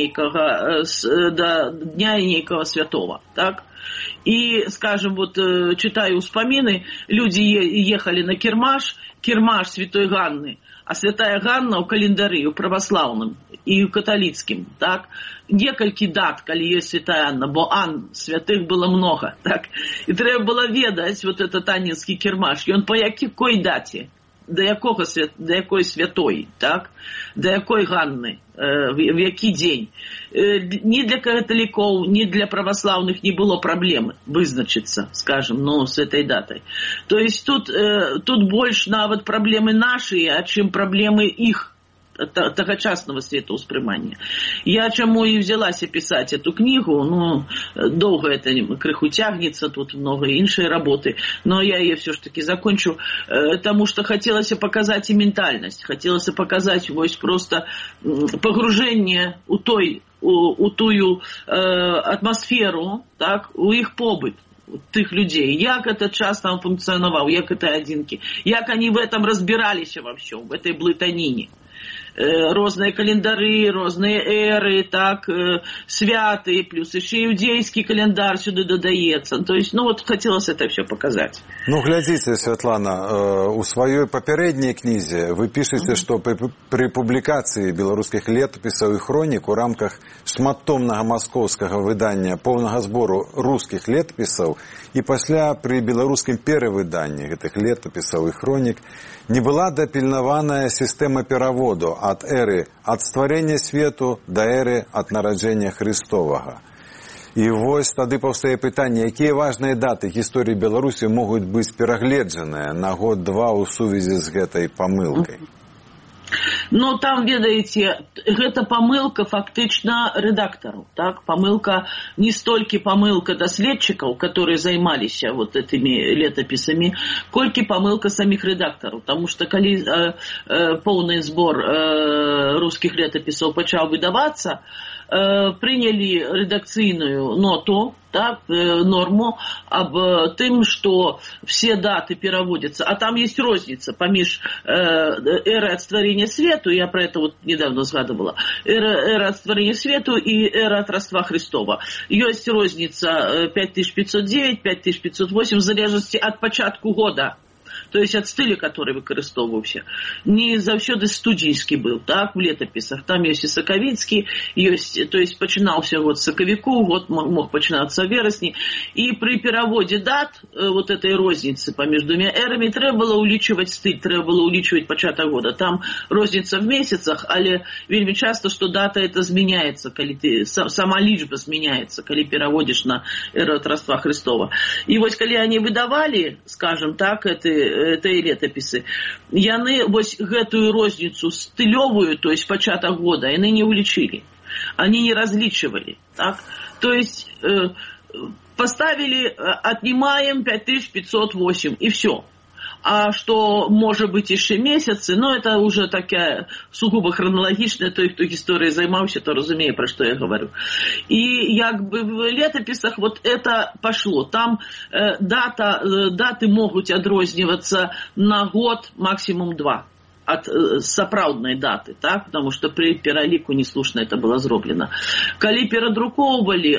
[SPEAKER 8] до Дня нейкого святого, так? И, скажем, вот читаю вспомины, люди ехали на Кирмаш Святой Ганны, а Святая Ганна у календаре, у православным и у католицким, так, некалькі дат, коли есть Святая Анна, бо Ан святых было много, так, и треба было ведать вот этот Аннинский Кирмаш, и он по якой дате, до якої святой, так, до якої Ганни, в який день. Ни для католиков, ни для православных не было проблемы вызначиться, скажем, ну, с этой датой. То есть тут больше навод проблемы наши, чем проблемы их тагачаснага светаўспрымання. Я чаму і взялася пісаць эту кнігу, ну, доўга это крыху цягнецца, тут много іншай работы, но я ее все ж таки закончу, потому что хотелось показать и ментальность, хотелось показать вось просто погружение у тую атмасферу, так, у іх побыт тых людей, як этот час там функционовал, як этой адзінкі, як они в этом разбирались во всем, в этой блытанине. Розныя календары, розныя эры, так, святы, плюс еще иудейский календар сюда додаецца. То есть, ну вот хотелось это все показать.
[SPEAKER 7] Ну, глядзіце, Святлана, у сваёй папярэдняй кнізе вы пішаце, што пры публікацыі беларускіх летапісаў і хронік у рамках шматтомнага маскоўскага выдання поўнага збору рускіх летапісаў і пасля пры беларускім перавыданні гэтых летапісаў і хронік не была дапільнаваная сістэма пераводу ад эры ад стварэння свету да эры ад нараджэння Христовага. І вось тады паўстае пытанне, якія важныя даты гісторыі Беларусі могуць быць перагледжаныя на год-два ў сувязі з гэтай памылкай?
[SPEAKER 8] Но там, ведаеце, гэта памылка фактычна рэдактару, так? Памылка, не столькі памылка даследчыкаў, которые займаліся вот этими летапісамі, колькі памылка самих рэдактараў. Таму што калі поўны збор рускіх летапісаў пачаў выдавацца, приняли редакцыйную ноту, так, норму об тым, что все даты переводятся. А там есть розница помеж эры от створения свету, я про это вот недавно згадывала, эра от створения свету и эра от Рождества Христова. Есть розница 5509, 5508 в зависимости от початку года. То есть от стиля, который выкарыстоўваўся. Не заўсёды студзійскі был, так, в летапісах. Там есть и сакавіцкі, то есть пачынаўся год з сакавіку, год мог пачынацца в верасні. И при переводе дат, вот этой розницы помеж двумя эрами, трэба было улічваць стыль, трэба было улічваць пачатак года. Там розница в месяцах, але вельмі часто, что дата это зменяется, калі ты, сама лічба зменяется, калі переводишь на эру от Рождества Христова. И вот калі они выдавали, скажем так, этой летапісы, яны вось гэтую розніцу стылёвую, то есть пачатак года, яны не улічылі. Они не различивали, так? То есть поставили, отнимаем 5508 и все. А что может быть еще месяцы, но это уже такая сугубо хронологичная, той, хто гісторыяй займаўся, то разумее, про что я говорю. И як бы в летописах вот это пошло. Там даты могут адрознівацца на год, максимум 2. От сапраўднай даты, так? Потому что при пераліку неслушно это было зроблена. Калі перадрукоўвалі,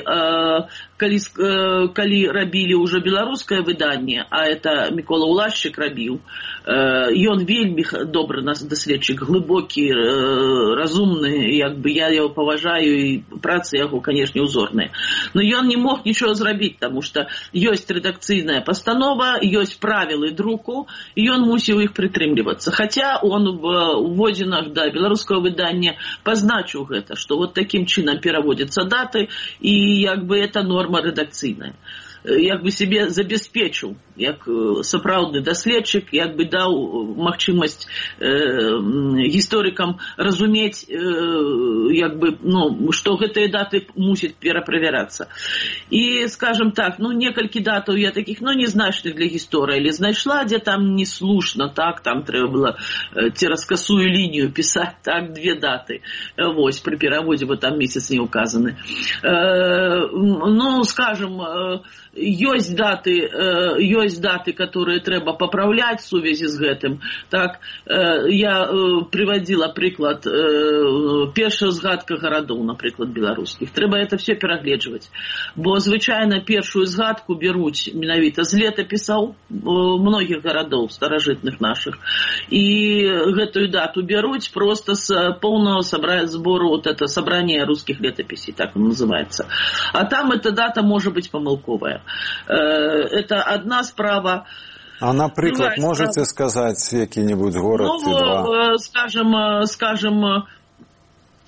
[SPEAKER 8] калі рабілі уже беларускае выданне, а это Мікола Улашчык рабіў, ён вельмі добры даследчык, глыбокі, разумны, як бы я его паважаю, и працы яго, конечно, узорныя. Но ён не мог ничего зрабіць, потому что ёсць рэдакцыйная постанова, ёсць правілы друку, и ён мусіў іх прытрымлівацца. Хотя он в уводзінах да беларускага выдання пазначыў гэта, что вот таким чынам пераводзяцца даты, и як бы это норма рэдакцыйная. Як бы себе забяспечыў, як сапраўдны даследчык, як бы даў магчымасць гісторыкам разумець, як бы, ну, што гэтыя даты мусяць пераправярацца. І, скажем так, ну, некалькі датаў я такіх, ну, незначных для гісторыі, але знайшла, дзе там неслушна, так, там трэба было цераз касую лінію пісаць, так, 2 даты. Вось, пры пераводзе, бо там месяц не указаны. Ну, скажем, ёсць даты, которые трэба паправляць в сувязі з гэтым. Так, я приводила прыклад першая згадка гарадоў, напрыклад, беларускіх. Трэба это все перагледжваць. Бо звычайна першую згадку бяруць менавіта з летапісаў многіх гарадоў старажытных нашых. І гэтую дату бяруць просто з поўнага збору, вот это собрание русских летописей, так он называется. А там эта дата может быть помылковая. Это одна справа.
[SPEAKER 7] А, напрыклад, можете сказать какие-нибудь город?
[SPEAKER 8] Ну, скажем,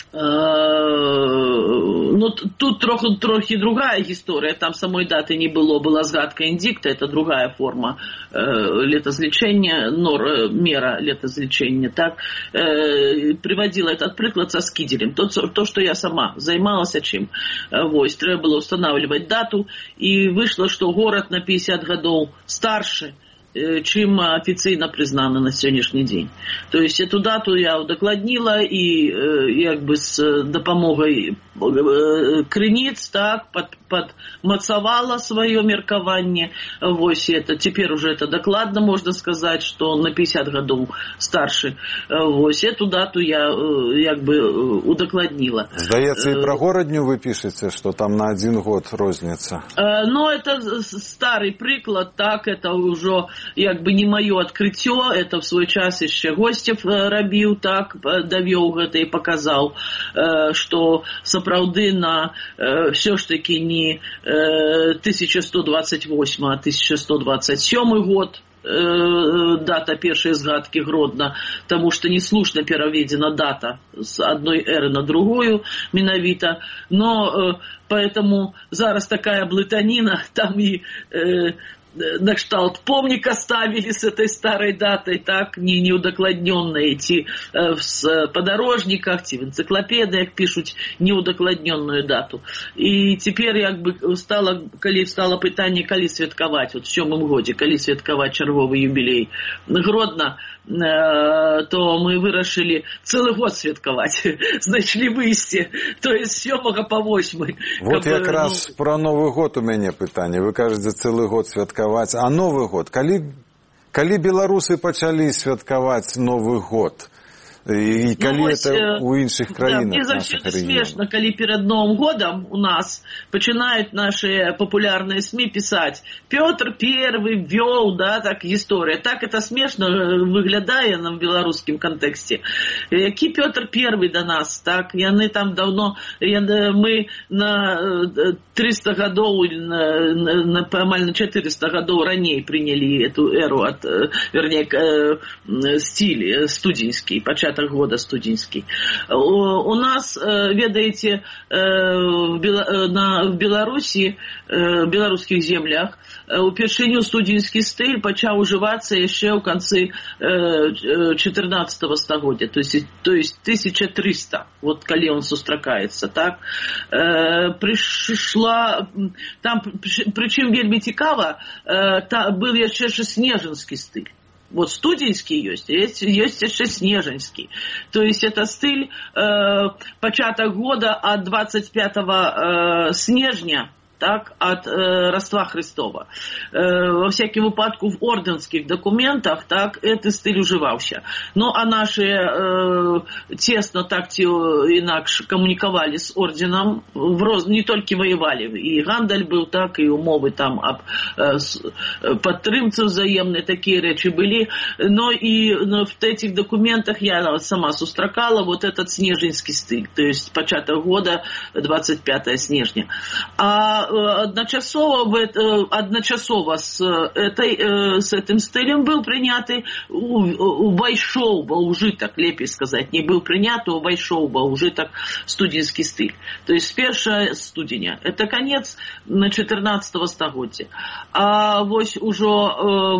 [SPEAKER 8] Ну, тут трохи другая гісторыя, там самой даты не было, была згадка індикта, это другая форма летазлічэння, мера летазлічэння, так, приводила этот прыклад со скиделем, то, что я сама займалася чым, вось, трэба было устанавливать дату, и вышло, что город на 50 гадоў старше, чым афіцыйна прызнаны на сённяшні дзень. То есть эту дату я удакладніла і як бы з дапамогай крыніц, так, падмацавала сваё меркаванне. Вось это, цяпер уже это дакладна можна сказаць, што на 50 гадоў старшы. Вось эту дату я як бы удакладніла.
[SPEAKER 7] Здаецца, і пра горадню вы пішаце, што там на 1 год розніца.
[SPEAKER 8] Ну, это старый прыклад, так, это ўжо як бы не маё адкрыццё, это в свой час яшчэ Гостев рабіў, так, давёў гэта і паказаў, што сапраўды на всё ж таки не 1128, а 1127 год дата першай згадкі Гродна, таму што неслушна пераведзена дата з адной эры на другую менавіта, но поэтому зараз такая блытаніна, там і на кшталт помника ставили с этой старой датой, так, не удокладненные, ці в подорожниках, ці в энциклопедиях пишут неудокладненную дату. И теперь як бы калі стало пытанне, калі святкаваць, вот в 7-м годзе, калі святкаваць чарговы юбілей Гродна, то мы вырашылі цэлы год святкаваць, знайшлі выйсце, то есть с 7 по 8.
[SPEAKER 7] Вот якраз про Новый год у мяне пытанне. Вы кажаце, цэлы год святкаваць, а Новый год, калі беларусы пачалі святкаваць Новый год? И калі это у іншых краінах наших рэгіёнаў?
[SPEAKER 8] Смешно, калі перед Новым годом у нас пачинают наши популярные СМИ писать Петр Первый ввел, да, так, история. Так это смешно выглядае в белорусском контексте. Які Петр Первый до нас, так, яны там давно, мы на 300 гадоў, амаль на 400 гадоў раней приняли эту эру, вернее, стиль студеньский, початок года студеньский. У нас, ведаете, в Беларуси, в белорусских землях, упершыню студеньский стыль пачаў уживаться еще в конце 14 стагоддзя, то есть 1300, вот калі он сустракаецца, так, пришла, там, причем вельмі цікава, был яшчэ снежинский стыль. Вот студеньский есть еще снежинский. То есть это стиль початок года от 25 снежня, так, от Рождества Христова. Во всяком выпадку в орденских документах, так, этот стиль уживался. Ну, а наши тесно так инакше коммуниковали с орденом, не только воевали, и гандаль был, так, и умовы там об подтрымцы взаимные, такие речи были, но и в этих документах я сама сустракала вот этот снежинский стиль, то есть початок года 25 снежня. А одночасово с этим стилем был принятый, увайшоў бы ужиток, лепей сказать, не был принят, увайшоў бы ужиток студеньский стиль. То есть 1 студеня. Это конец 14 стагоддзя. А вось ужо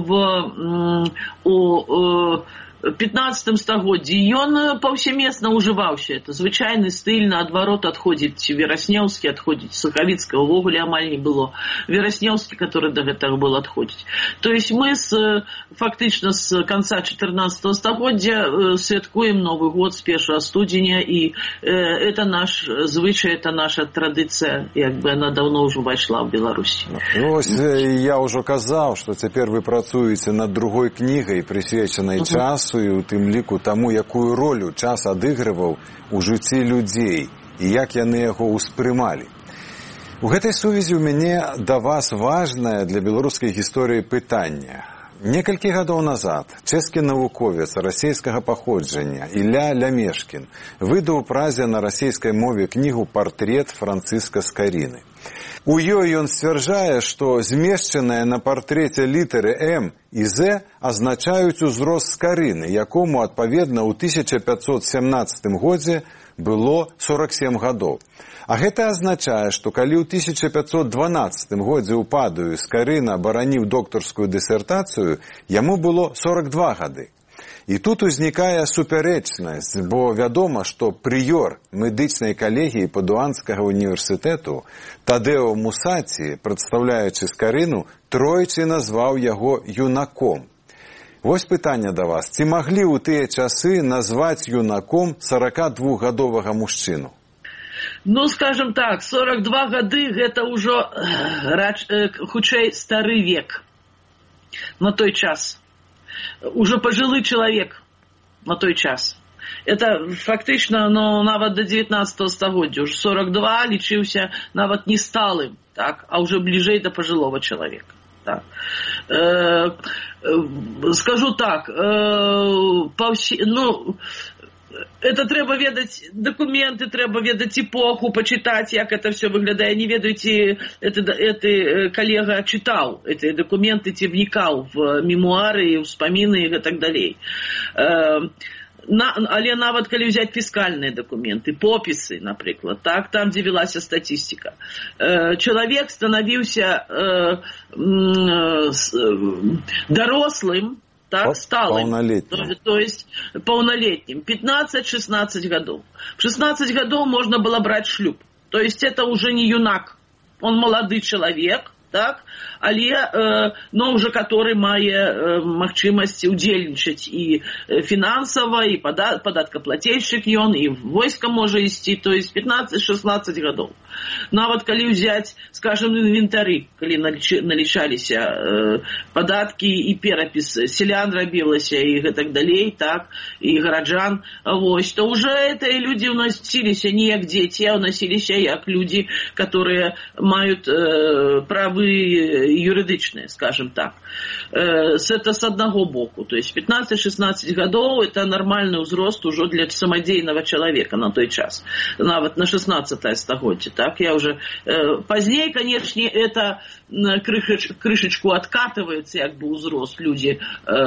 [SPEAKER 8] у 15 стагоддзі ён паўсямесна ужываўся. Это звычайны стыль, наадварот, адходзіць Вераснеўскі, адходзіць Сухавіцкага, увогуле амаль не было. Вераснеўскі, который до гэтага был, адходзіць. То есть мы фактично с конца 14 стагоддзя святкуем Новый год с 1 студеня, и это наш звычай, это наша традыцыя, як бы она давно уже вайшла в Беларусь.
[SPEAKER 7] Ну, я ўжо казаў, што цяпер вы працуеце над другой кнігай, прысвечанай часу, і у тым ліку таму, якую ролю час адыгрываў у жыцці людзей і як яны яго ўспрымалі. У гэтай сувязі ў мяне да вас важнае для беларускай гісторыі пытанне. Некалькі гадоў назад чэшскі навуковец расейскага паходжання Ілля Лямешкін выдаў у Празе на расейскай мове кнігу «Партрэт Францыска Скаріны». У ёй ён сцвярджае, што змешчаныя на партрэце літары М і З азначаюць узрост скарыны, якому, адпаведна, ў 1517 годзе было 47 гадоў. А гэта азначае, што калі ў 1512 годзе ў Падуі Скарына абараніў доктарскую дысертацыю, яму было 42 гады. І тут узнікае супярэчнасць, бо вядома, што прыёр медычнай калегіі Падуанскага універсітэту Тадэо Мусаці, прадстаўляючы Скарыну, тройчы назваў яго юнаком. Вось пытанне да вас. Ці маглі ў тыя часы назваць юнаком 42-гадовага мужчыну?
[SPEAKER 8] Ну, скажем так, 42 гады гэта ўжо хутчэй стары век на той час. Уже пожилый человек на той час. Это фактично, ну, нават до 19 стагоддзя. Уже 42 лічыўся нават не сталым, так, а уже бліжэй до пожилого человека. Так. Скажу так, это трэба ведаць документы, трэба ведаць эпоху, почитать, як это все выглядае. Не ведаеце, это коллега читал эти документы, ці вникал в мемуары, успаміны и так далей. Але нават калі взять фіскальныя документы, попісы, напрыклад, так, там дзе велася статистика, человек становился дорослым, так, сталым, то есть полнолетним, 15-16 годов. В 16 годов можно было брать шлюб, то есть это уже не юнак, он молодый человек, так, але, но уже который мае магчымасць удзельнічаць і фінансава, і падаткаплательшчык ён, і в войска можа ісці, то есть 15-16 гадоў. Нават калі ўзяць, скажем, інвентары, калі налічаліся падаткі і перапіс селян рабілася і гэтак далей, так, і гараджан, вось, то уже гэтыя людзі ўносіліся не як дзеці, а ўносіліся як людзі, которые маюць правы юридичные, скажем так. Это с одного боку. То есть 15-16 годов это нормальный узрост уже для самодейного человека на той час. Нават на 16-е стагоддзе. Так, я уже позднее, конечно, это крышечку откатывается, как бы узрост люди.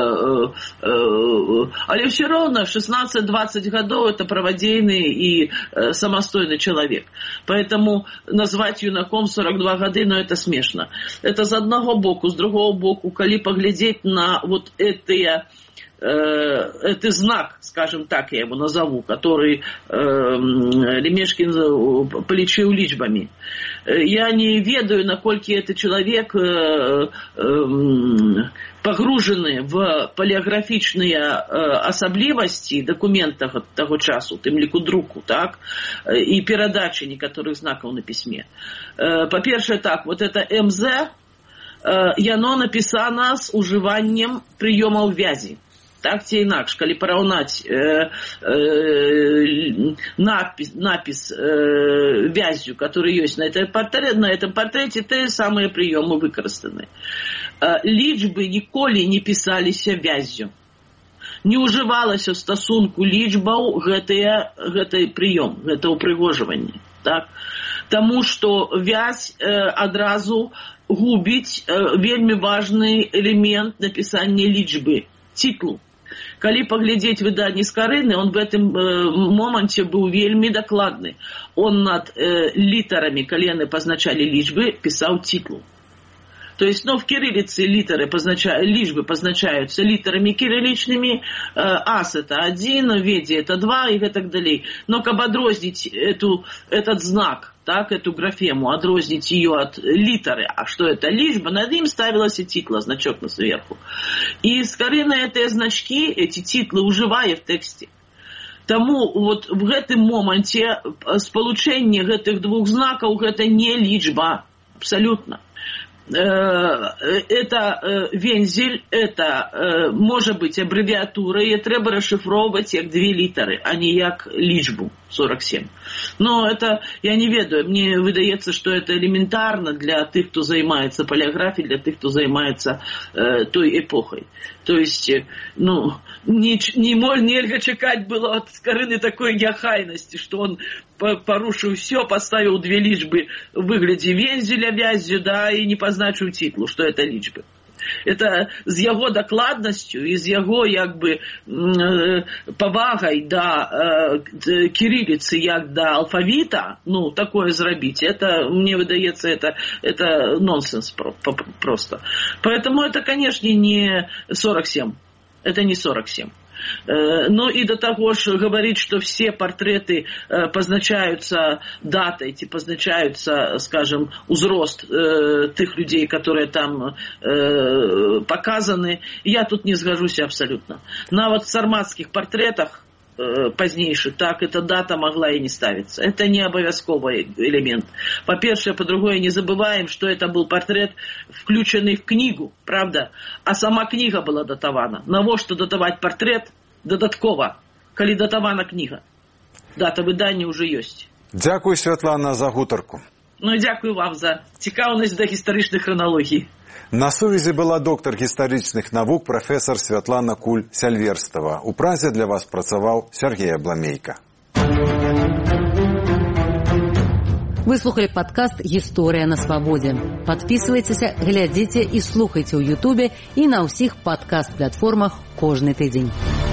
[SPEAKER 8] Але все равно 16-20 годов это праводейный и самостойный человек. Поэтому назвать юнаком 42 годы, но это смешно. Это с одного боку. С другого боку, коли поглядеть на вот это знак, скажем так, я его назову, который Ремешкин полічыў лічбами. Я не ведаю, наколькі этот человек погружены в палеаграфічныя асаблівасці дакументах таго часу, тым ліку друку, так, і перадачы некаторых знакаў на пісьме. Па-першае, так, вот это МЗ, яно напісана з ужываннем прыёмаў вязі. Так ці інакш, калі параўнаць напіс вязью, который ёсць на этом портрете, те самые прыёмы выкарыстаны. Лічбы ніколі не пісаліся вязью. Не ўжывалася ў стасунку лічбаў гэты прыём, гэта ўпрыгожванне. Так? Таму што вязь адразу губіць вельмі важны элемент напісання лічбы, титлу. Калі паглядзець выданні Скарыны, он в этом моманце быў вельмі дакладны. Он над літарамі, калі яны пазначалі лічбы, пісаў титлу. То есть, в кириллице личбы позначаются литерами кирилличными, ас это 1, веди это 2 и так далее. Но как отрознить этот знак, так, эту графему, отрознить ее от литеры, а что это личба, над ним ставилась и титла, значок на сверху. И Скарына эти значки, эти титлы уживая в тексте. Тому вот в гэтым моменте сполучение гэтых двух знаков, это не личба, абсолютно. Это вензель, это может быть аббревиатура, и треба расшифровывать как две литеры, а не як лічбу. 47. Но это, я не ведаю, мне выдается, что это элементарно для тех, кто занимается полиографией, для тех, кто занимается той эпохой. То есть, ну, нельзя чекать было от Скорыны такой нехайности, что он порушил все, поставил 2 лічбы в выгляде вензеля вязью, да, и не позначил титлу, что это лічбы. Это з яго дакладнасцю і з яго як бы павагай да кириллицы як да алфавіта, ну такое зрабіць, это мне выдаецца это нонсенс просто. Поэтому это, конечно, не 47. Это не 47. Ну и до того же говорить, что все портреты позначаются датой, позначаются, скажем, узрост тех людей, которые там показаны, я тут не сгожусь абсолютно. На вот сарматских портретах позднейших, так эта дата могла и не ставиться. Это не обовязковый элемент. По-перше, по-другое, не забываем, что это был портрет, включенный в книгу, правда? А сама книга была датована. Навошта датаваць портрет додатково, калі датавана книга? Дата выдання уже есть.
[SPEAKER 7] Дякую, Святлана, за гутарку.
[SPEAKER 8] Ну и дякую вам за цікаўнасць да гістарычнай храналогіі.
[SPEAKER 7] На сувязі была доктор гістарычных навук прафесор Святлана Куль-Сяльверстова. У Празе для вас працаваў Сергей Абламейка.
[SPEAKER 3] Вы слухали подкаст «Гісторыя на свабодзе». Подписывайтеся, глядзіце і слухайце ў Ютубе і на ўсіх падкаст-платформах кожны тыдзень.